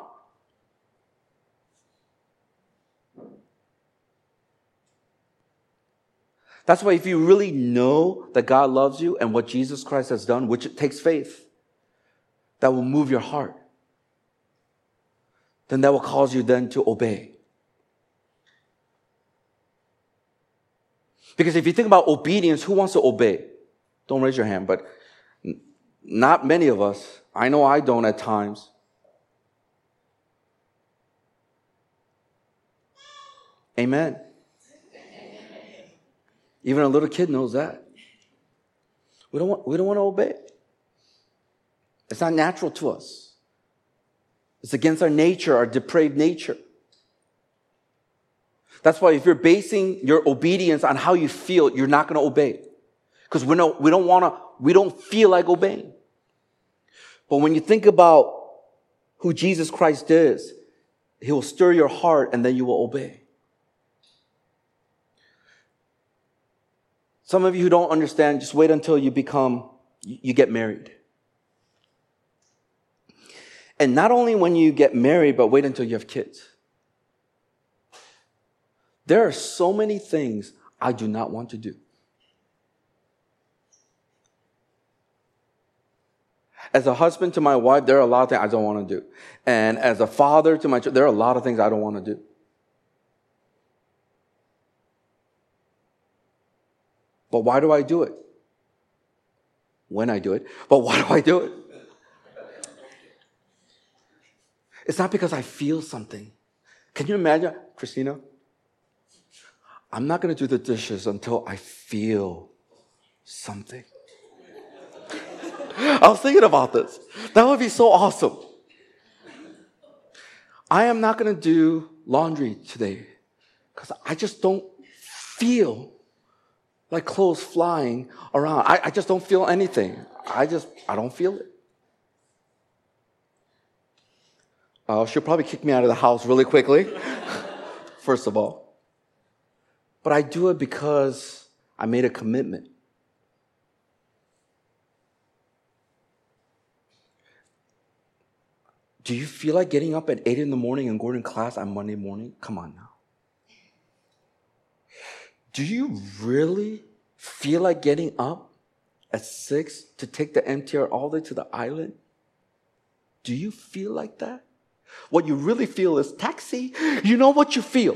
That's why if you really know that God loves you and what Jesus Christ has done, which it takes faith, that will move your heart, then that will cause you then to obey. Because if you think about obedience, who wants to obey? Don't raise your hand, but not many of us. I know I don't at times. Amen. Even a little kid knows that. We don't want, we don't want to obey. It's not natural to us. It's against our nature, our depraved nature. That's why if you're basing your obedience on how you feel, you're not going to obey. Because we don't, we don't want to, we don't feel like obeying. But when you think about who Jesus Christ is, He will stir your heart and then you will obey. Some of you who don't understand, just wait until you become, you get married. And not only when you get married, but wait until you have kids. There are so many things I do not want to do. As a husband to my wife, there are a lot of things I don't want to do. And as a father to my children, there are a lot of things I don't want to do. But why do I do it? When I do it. But why do I do it? It's not because I feel something. Can you imagine, Christina? I'm not going to do the dishes until I feel something. I was thinking about this. That would be so awesome. I am not going to do laundry today because I just don't feel like clothes flying around. I, I just don't feel anything. I just, I don't feel it. Uh, she'll probably kick me out of the house really quickly, first of all. But I do it because I made a commitment. Do you feel like getting up at eight in the morning and going to class on Monday morning? Come on now. Do you really feel like getting up at six to take the M T R all the way to the island? Do you feel like that? What you really feel is taxi. You know what you feel.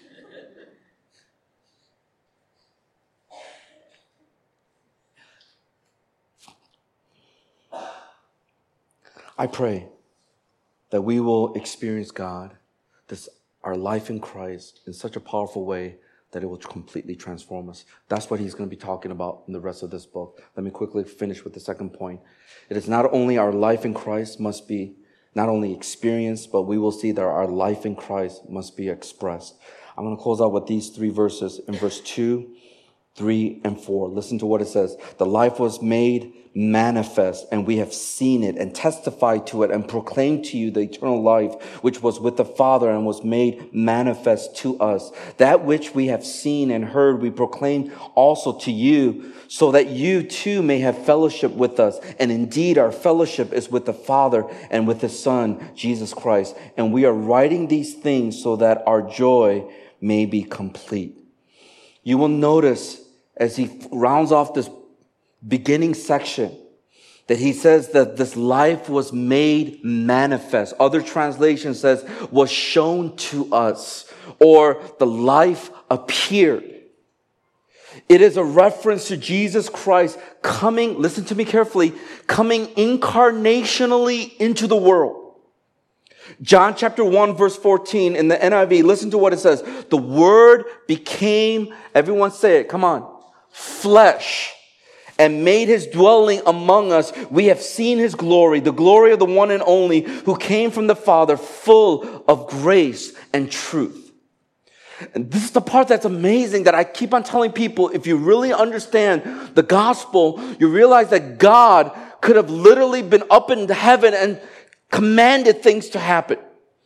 I pray that we will experience God, this our life in Christ, in such a powerful way that it will completely transform us. That's what he's going to be talking about in the rest of this book. Let me quickly finish with the second point. It is not only our life in Christ must be not only experienced, but we will see that our life in Christ must be expressed. I'm going to close out with these three verses in verse two, three, and four. Listen to what it says. The life was made manifest, and we have seen it and testified to it and proclaimed to you the eternal life which was with the Father and was made manifest to us. That which we have seen and heard we proclaim also to you, so that you too may have fellowship with us. And indeed our fellowship is with the Father and with His Son, Jesus Christ. And we are writing these things so that our joy may be complete. You will notice as he rounds off this beginning section that he says that this life was made manifest. Other translation says was shown to us, or the life appeared. It is a reference to Jesus Christ coming, listen to me carefully, coming incarnationally into the world. John chapter one verse fourteen in the N I V, listen to what it says. The Word became, everyone say it, come on, flesh, and made His dwelling among us. We have seen His glory, the glory of the one and only who came from the Father, full of grace and truth. And this is the part that's amazing that I keep on telling people. If you really understand the gospel, you realize that God could have literally been up in heaven and commanded things to happen,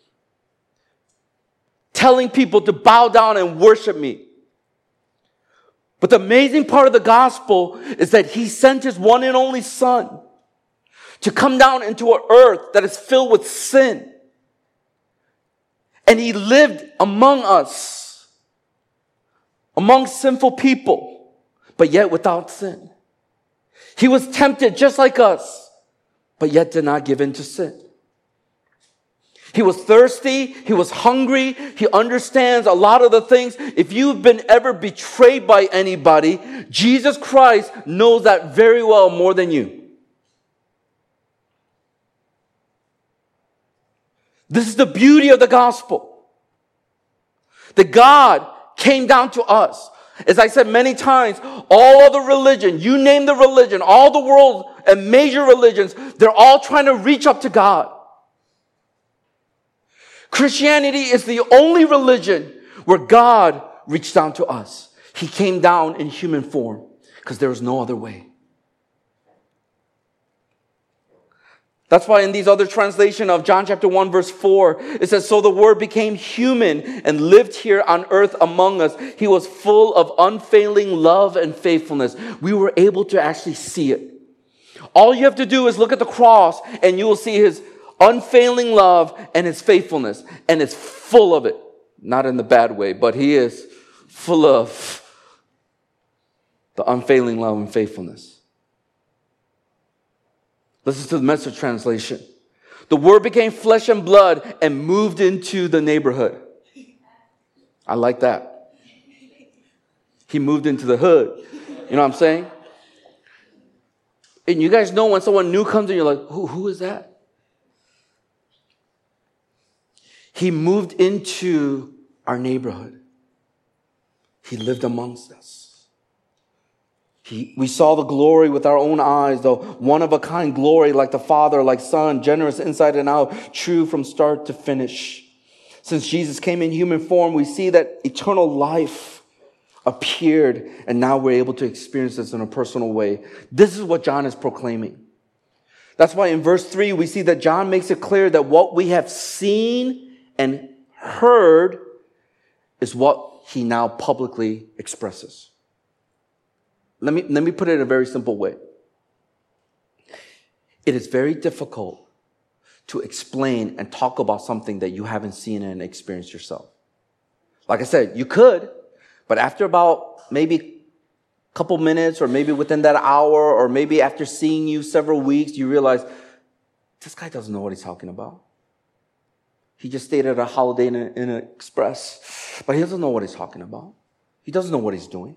telling people to bow down and worship me. But the amazing part of the gospel is that He sent His one and only Son to come down into an earth that is filled with sin. And He lived among us, among sinful people, but yet without sin. He was tempted just like us, but yet did not give in to sin. He was thirsty. He was hungry. He understands a lot of the things. If you've been ever betrayed by anybody, Jesus Christ knows that very well more than you. This is the beauty of the gospel. That God came down to us. As I said many times, all other religion, you name the religion, all the world and major religions, they're all trying to reach up to God. Christianity is the only religion where God reached down to us. He came down in human form because there was no other way. That's why in these other translation of John chapter one verse four, it says, so the Word became human and lived here on earth among us. He was full of unfailing love and faithfulness. We were able to actually see it. All you have to do is look at the cross and you will see His unfailing love and His faithfulness. And it's full of it. Not in the bad way, but He is full of the unfailing love and faithfulness. Listen to the Message translation. The Word became flesh and blood and moved into the neighborhood. I like that. He moved into the hood. You know what I'm saying? And you guys know when someone new comes in, you're like, who, who is that? He moved into our neighborhood. He lived amongst us. He, we saw the glory with our own eyes, the one-of-a-kind glory like the Father, like Son, generous inside and out, true from start to finish. Since Jesus came in human form, we see that eternal life appeared, and now we're able to experience this in a personal way. This is what John is proclaiming. That's why in verse three, we see that John makes it clear that what we have seen and heard is what he now publicly expresses. Let me, let me put it in a very simple way. It is very difficult to explain and talk about something that you haven't seen and experienced yourself. Like I said, you could, but after about maybe a couple minutes or maybe within that hour or maybe after seeing you several weeks, you realize this guy doesn't know what he's talking about. He just stayed at a Holiday Inn in an Express, but he doesn't know what he's talking about. He doesn't know what he's doing.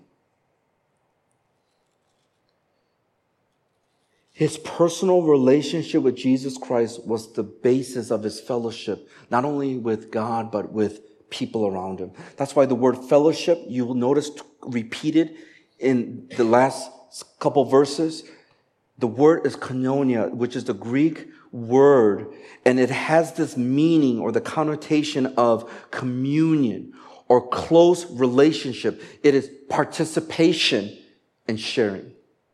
His personal relationship with Jesus Christ was the basis of his fellowship, not only with God, but with people around him. That's why the word fellowship, you will notice repeated in the last couple verses. The word is koinonia, which is the Greek word, and it has this meaning or the connotation of communion or close relationship. It is participation and sharing.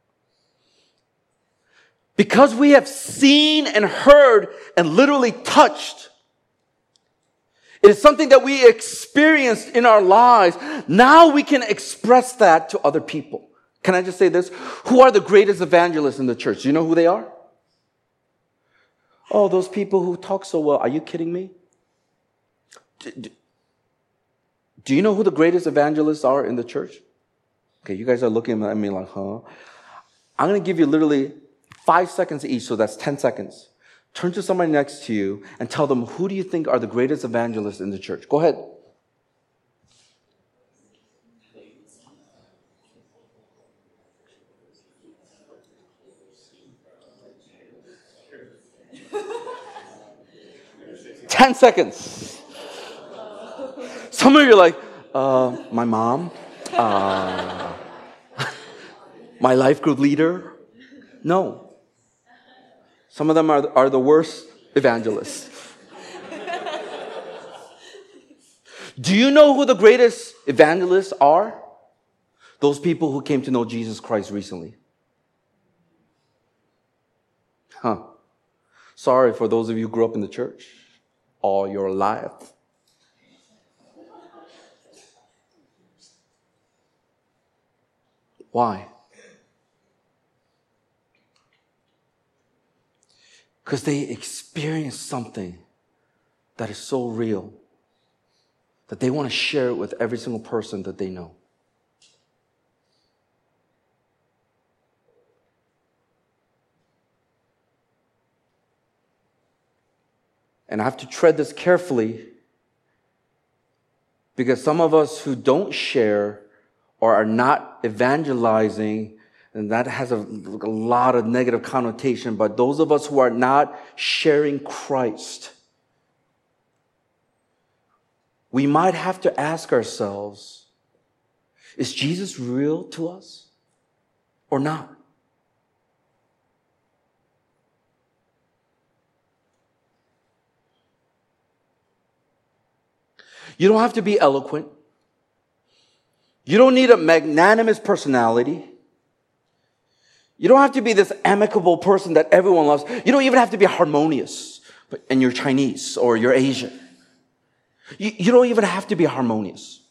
Because we have seen and heard and literally touched, it is something that we experienced in our lives. Now we can express that to other people. Can I just say this? Who are the greatest evangelists in the church? Do you know who they are? Oh, those people who talk so well. Are you kidding me? Do, do you know who the greatest evangelists are in the church? Okay, you guys are looking at me like, huh? I'm going to give you literally five seconds each, so that's ten seconds. Turn to somebody next to you and tell them, who do you think are the greatest evangelists in the church? Go ahead. Ten seconds. Some of you are like, uh, my mom, uh, my life group leader. No. Some of them are, are the worst evangelists. Do you know who the greatest evangelists are? Those people who came to know Jesus Christ recently. Huh. Sorry for those of you who grew up in the church all your life. Why? Because they experienced something that is so real that they want to share it with every single person that they know. And I have to tread this carefully because some of us who don't share or are not evangelizing, and that has a, a lot of negative connotation, but those of us who are not sharing Christ, we might have to ask ourselves, is Jesus real to us or not? You don't have to be eloquent. You don't need a magnanimous personality. You don't have to be this amicable person that everyone loves. You don't even have to be harmonious, but, and you're Chinese or you're Asian. You, you don't even have to be harmonious.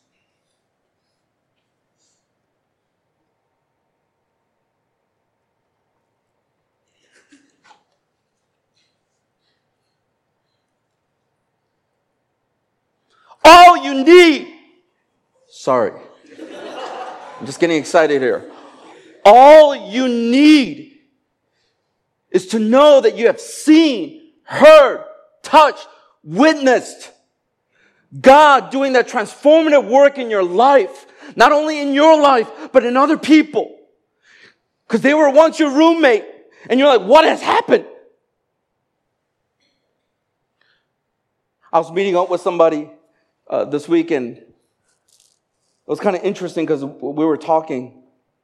All you need, sorry, I'm just getting excited here. All you need is to know that you have seen, heard, touched, witnessed God doing that transformative work in your life, not only in your life, but in other people. Because they were once your roommate, and you're like, what has happened? I was meeting up with somebody uh, this weekend. It was kind of interesting because we were talking,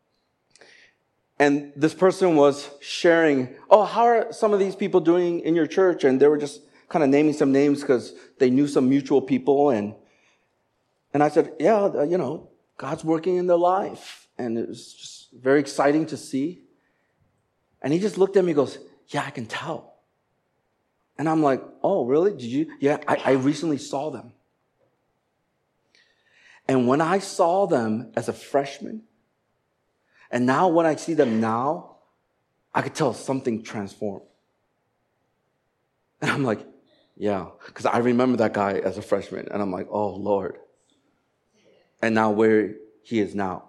and this person was sharing, oh, how are some of these people doing in your church? And they were just kind of naming some names because they knew some mutual people. And and I said, yeah, you know, God's working in their life. And it was just very exciting to see. And he just looked at me and goes, yeah, I can tell. And I'm like, oh, really? Did you? Yeah, I, I recently saw them. And when I saw them as a freshman, and now when I see them now, I could tell something transformed. And I'm like, yeah, because I remember that guy as a freshman. And I'm like, oh, Lord. And now where he is now.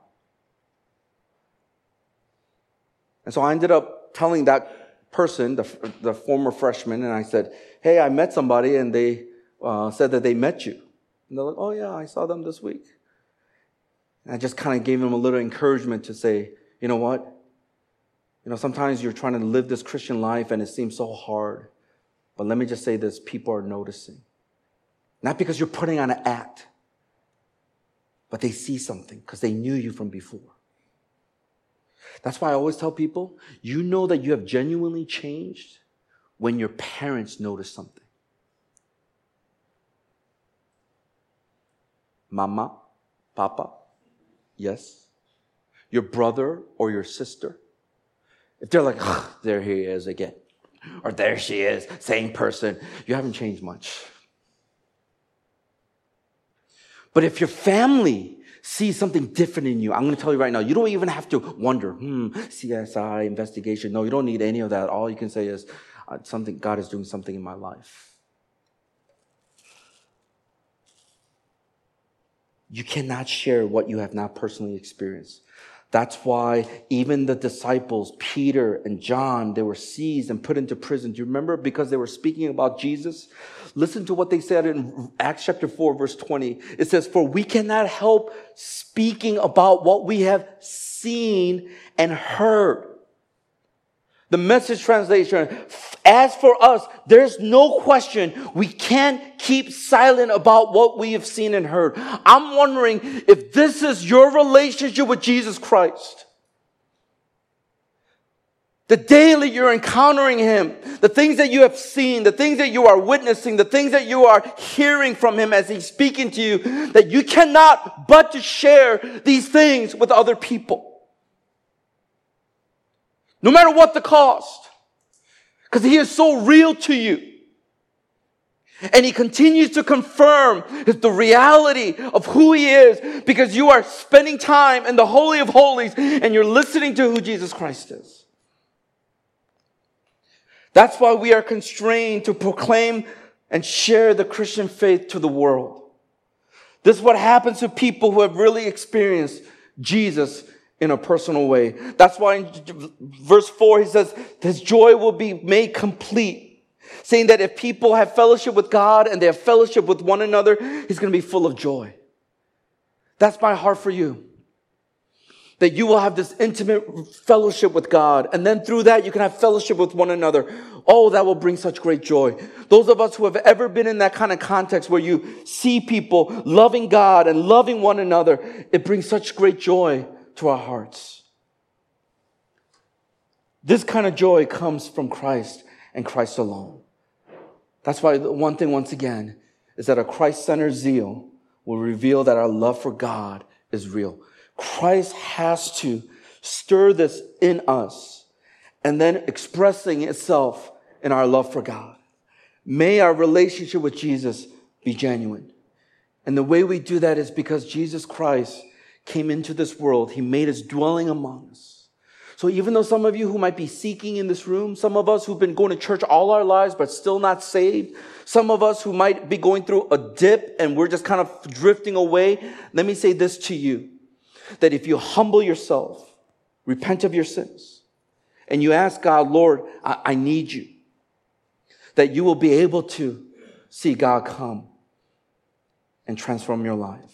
And so I ended up telling that person, the, the former freshman, and I said, hey, I met somebody, and they uh, said that they met you. And they're like, oh, yeah, I saw them this week. And I just kind of gave them a little encouragement to say, you know what? You know, sometimes you're trying to live this Christian life, and it seems so hard. But let me just say this, people are noticing. Not because you're putting on an act, but they see something because they knew you from before. That's why I always tell people, you know that you have genuinely changed when your parents notice something. Mama, Papa, yes. Your brother or your sister. If they're like, oh, there he is again. Or there she is, same person. You haven't changed much. But if your family sees something different in you, I'm going to tell you right now, you don't even have to wonder, hmm, C S I, investigation. No, you don't need any of that. All you can say is, uh, something, God is doing something in my life. You cannot share what you have not personally experienced. That's why even the disciples, Peter and John, they were seized and put into prison. Do you remember? Because they were speaking about Jesus. Listen to what they said in Acts chapter four, verse twenty. It says, for we cannot help speaking about what we have seen and heard. The Message translation, as for us, there's no question we can't keep silent about what we have seen and heard. I'm wondering if this is your relationship with Jesus Christ. The daily you're encountering Him, the things that you have seen, the things that you are witnessing, the things that you are hearing from Him as He's speaking to you, that you cannot but to share these things with other people. No matter what the cost. Because He is so real to you. And He continues to confirm the reality of who He is because you are spending time in the Holy of Holies and you're listening to who Jesus Christ is. That's why we are constrained to proclaim and share the Christian faith to the world. This is what happens to people who have really experienced Jesus in a personal way. That's why in verse four, he says, His joy will be made complete. Saying that if people have fellowship with God and they have fellowship with one another, He's going to be full of joy. That's my heart for you. That you will have this intimate fellowship with God. And then through that, you can have fellowship with one another. Oh, that will bring such great joy. Those of us who have ever been in that kind of context where you see people loving God and loving one another, it brings such great joy to our hearts. This kind of joy comes from Christ and Christ alone. That's why the one thing, once again, is that a Christ-centered zeal will reveal that our love for God is real. Christ has to stir this in us and then expressing itself in our love for God. May our relationship with Jesus be genuine. And the way we do that is because Jesus Christ came into this world. He made His dwelling among us. So even though some of you who might be seeking in this room, some of us who've been going to church all our lives but still not saved, some of us who might be going through a dip and we're just kind of drifting away, let me say this to you, that if you humble yourself, repent of your sins, and you ask God, Lord, I, I need you, that you will be able to see God come and transform your life.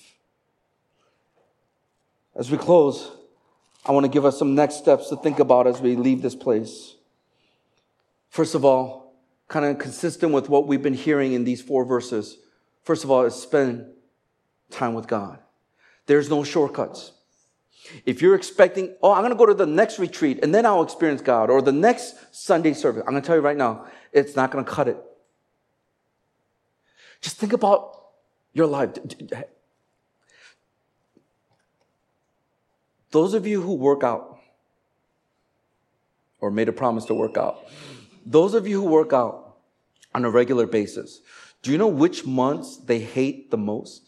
As we close, I want to give us some next steps to think about as we leave this place. First of all, kind of consistent with what we've been hearing in these four verses. First of all, is spend time with God. There's no shortcuts. If you're expecting, oh, I'm going to go to the next retreat and then I'll experience God, or the next Sunday service, I'm going to tell you right now, it's not going to cut it. Just think about your life. Those of you who work out or made a promise to work out, Those of you who work out on a regular basis, do you know which months they hate the most?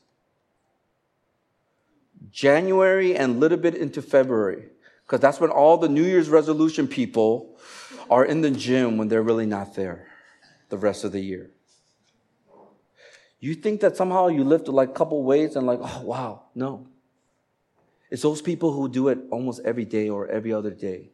January and a little bit into February, because that's when all the New Year's resolution people are in the gym when they're really not there the rest of the year. You think that somehow you lift like a couple weights and like, oh, wow. No. It's those people who do it almost every day or every other day.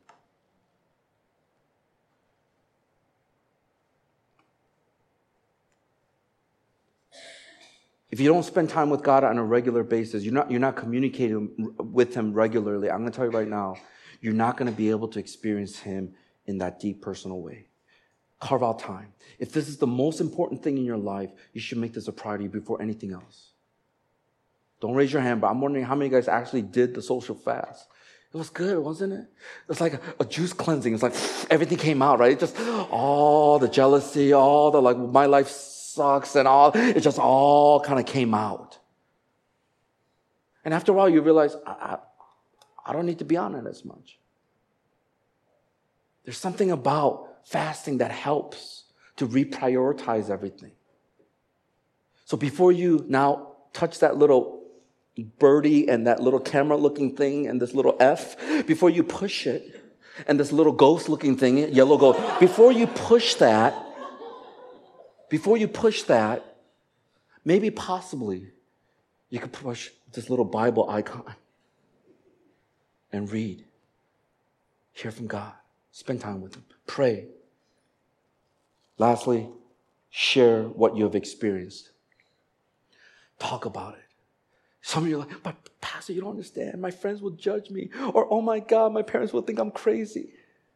If you don't spend time with God on a regular basis, you're not, you're not communicating with Him regularly, I'm going to tell you right now, you're not going to be able to experience Him in that deep personal way. Carve out time. If this is the most important thing in your life, you should make this a priority before anything else. Don't raise your hand, but I'm wondering how many guys actually did the social fast. It was good, wasn't it? It's like a, a juice cleansing. It's like everything came out, right? It just all the jealousy, all the like, my life sucks and all, it just all kind of came out. And after a while, you realize, I, I, I don't need to be on it as much. There's something about fasting that helps to reprioritize everything. So before you now touch that little birdie and that little camera looking thing and this little F, before you push it, and this little ghost looking thing, yellow ghost, before you push that, before you push that, maybe possibly you could push this little Bible icon and read. Hear from God. Spend time with Him. Pray. Lastly, share what you have experienced. Talk about it. Some of you are like, but Pastor, you don't understand. My friends will judge me. Or, oh my God, my parents will think I'm crazy.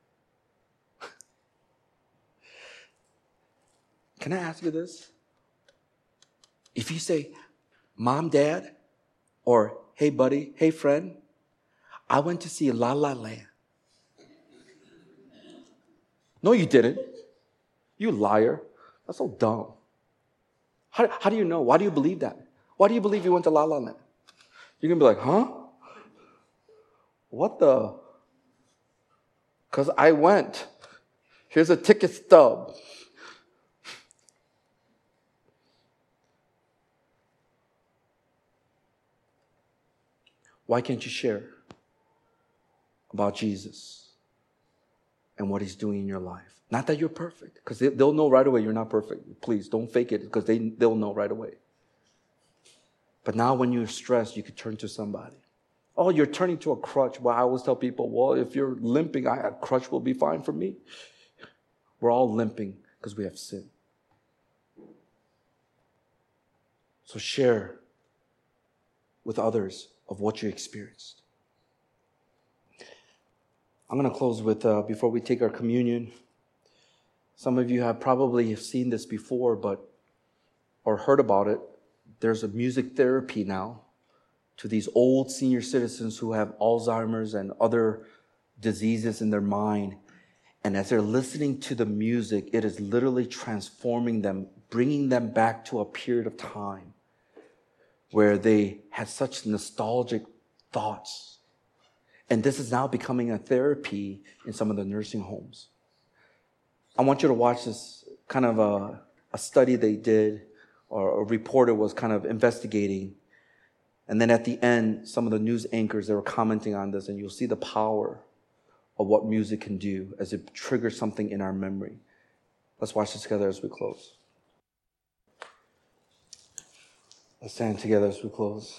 Can I ask you this? If you say, Mom, Dad, or hey, buddy, hey, friend, I went to see La La Land. No, you didn't. You liar. That's so dumb. How, how do you know? Why do you believe that? Why do you believe you went to La La Land? You're going to be like, huh? What the? Because I went. Here's a ticket stub. Why can't you share about Jesus and what He's doing in your life? Not that you're perfect, because they, they'll know right away you're not perfect. Please, don't fake it, because they, they'll know right away. But now when you're stressed, you could turn to somebody. Oh, you're turning to a crutch. Well, I always tell people, well, if you're limping, I, a crutch will be fine for me. We're all limping because we have sin. So share with others of what you experienced. I'm going to close with, uh, before we take our communion, some of you have probably seen this before, but, or heard about it. There's a music therapy now to these old senior citizens who have Alzheimer's and other diseases in their mind. And as they're listening to the music, it is literally transforming them, bringing them back to a period of time where they had such nostalgic thoughts. And this is now becoming a therapy in some of the nursing homes. I want you to watch this kind of a, a study they did, or a reporter was kind of investigating. And then at the end, some of the news anchors, they were commenting on this, and you'll see the power of what music can do as it triggers something in our memory. Let's watch this together as we close. Let's stand together as we close.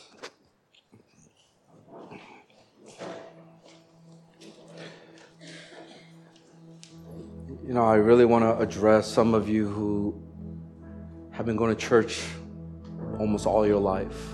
You know, I really want to address some of you who have been going to church almost all your life.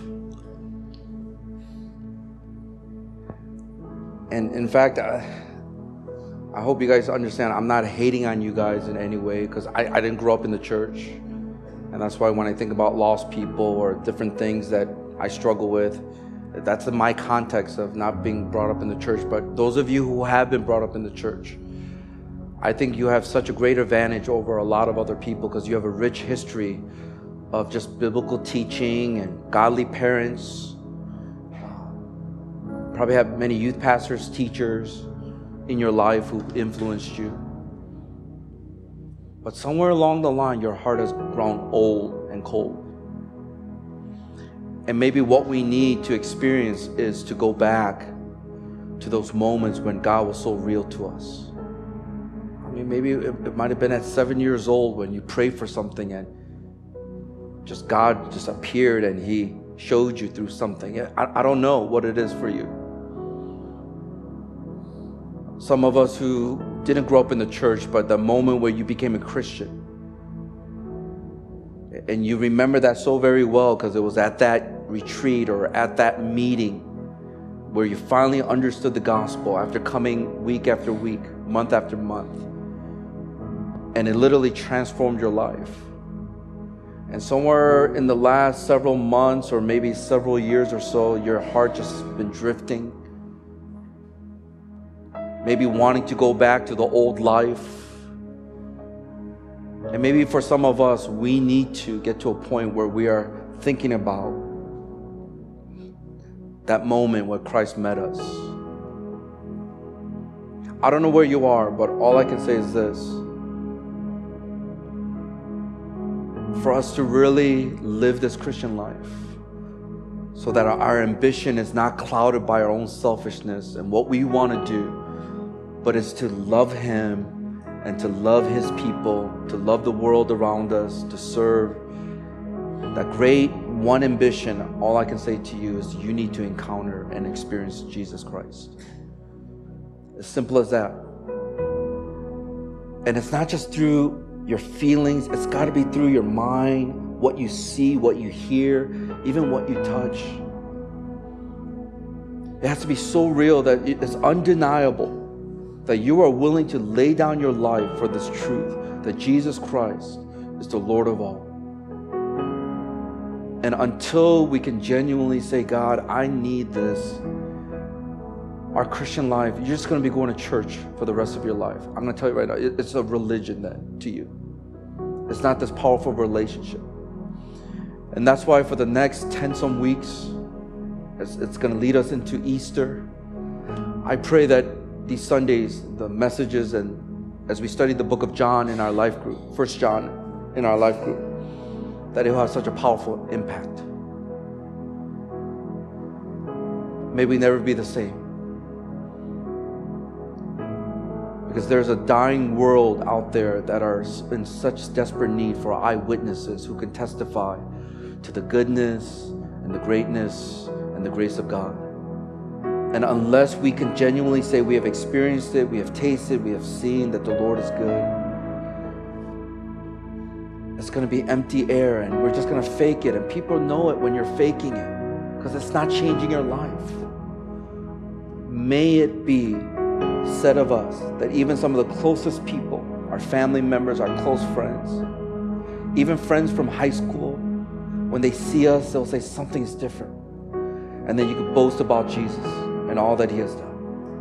And in fact, I, I hope you guys understand, I'm not hating on you guys in any way, because I, I didn't grow up in the church. And that's why when I think about lost people or different things that I struggle with, that's in my context of not being brought up in the church. But those of you who have been brought up in the church, I think you have such a great advantage over a lot of other people because you have a rich history of just biblical teaching and godly parents. Probably have many youth pastors, teachers in your life who influenced you. But somewhere along the line, your heart has grown old and cold. And maybe what we need to experience is to go back to those moments when God was so real to us. I mean, maybe it, it might have been at seven years old when you prayed for something and just God just appeared and He showed you through something. I, I don't know what it is for you. Some of us who didn't grow up in the church, but the moment where you became a Christian, and you remember that so very well because it was at that retreat or at that meeting where you finally understood the gospel after coming week after week, month after month. And it literally transformed your life. And somewhere in the last several months or maybe several years or so, your heart just has been drifting. Maybe wanting to go back to the old life. And maybe for some of us, we need to get to a point where we are thinking about that moment where Christ met us. I don't know where you are, but all I can say is this. For us to really live this Christian life so that our ambition is not clouded by our own selfishness and what we want to do, but is to love Him and to love His people, to love the world around us, to serve. That great one ambition, all I can say to you is you need to encounter and experience Jesus Christ. As simple as that. And it's not just through your feelings, it's got to be through your mind, what you see, what you hear, even what you touch. It has to be so real that it's undeniable that you are willing to lay down your life for this truth, that Jesus Christ is the Lord of all. And until we can genuinely say, God, I need this, our Christian life, you're just going to be going to church for the rest of your life. I'm going to tell you right now, it's a religion then to you. It's not this powerful relationship. And that's why for the next ten some weeks, it's, it's going to lead us into Easter. I pray that these Sundays, the messages, and as we study the book of John in our life group, First John in our life group, that it will have such a powerful impact. May we never be the same. Because there's a dying world out there that are in such desperate need for eyewitnesses who can testify to the goodness and the greatness and the grace of God. And unless we can genuinely say we have experienced it, we have tasted, we have seen that the Lord is good, it's going to be empty air and we're just going to fake it. And people know it when you're faking it because it's not changing your life. May it be said of us that even some of the closest people, our family members, our close friends, even friends from high school, when they see us, they'll say something's different. And then you can boast about Jesus and all that He has done.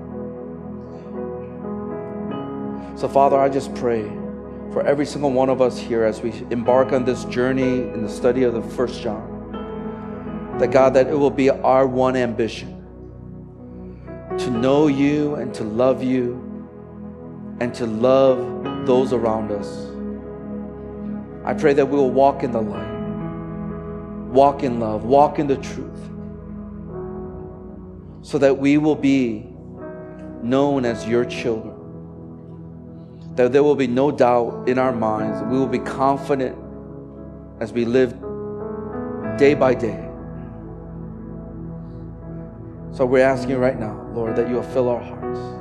So Father, I just pray for every single one of us here as we embark on this journey in the study of the First John, that God, that it will be our one ambition to know You and to love You and to love those around us. I pray that we will walk in the light, walk in love, walk in the truth, so that we will be known as Your children. That there will be no doubt in our minds. We will be confident as we live day by day. So we're asking right now, Lord, that You will fill our hearts.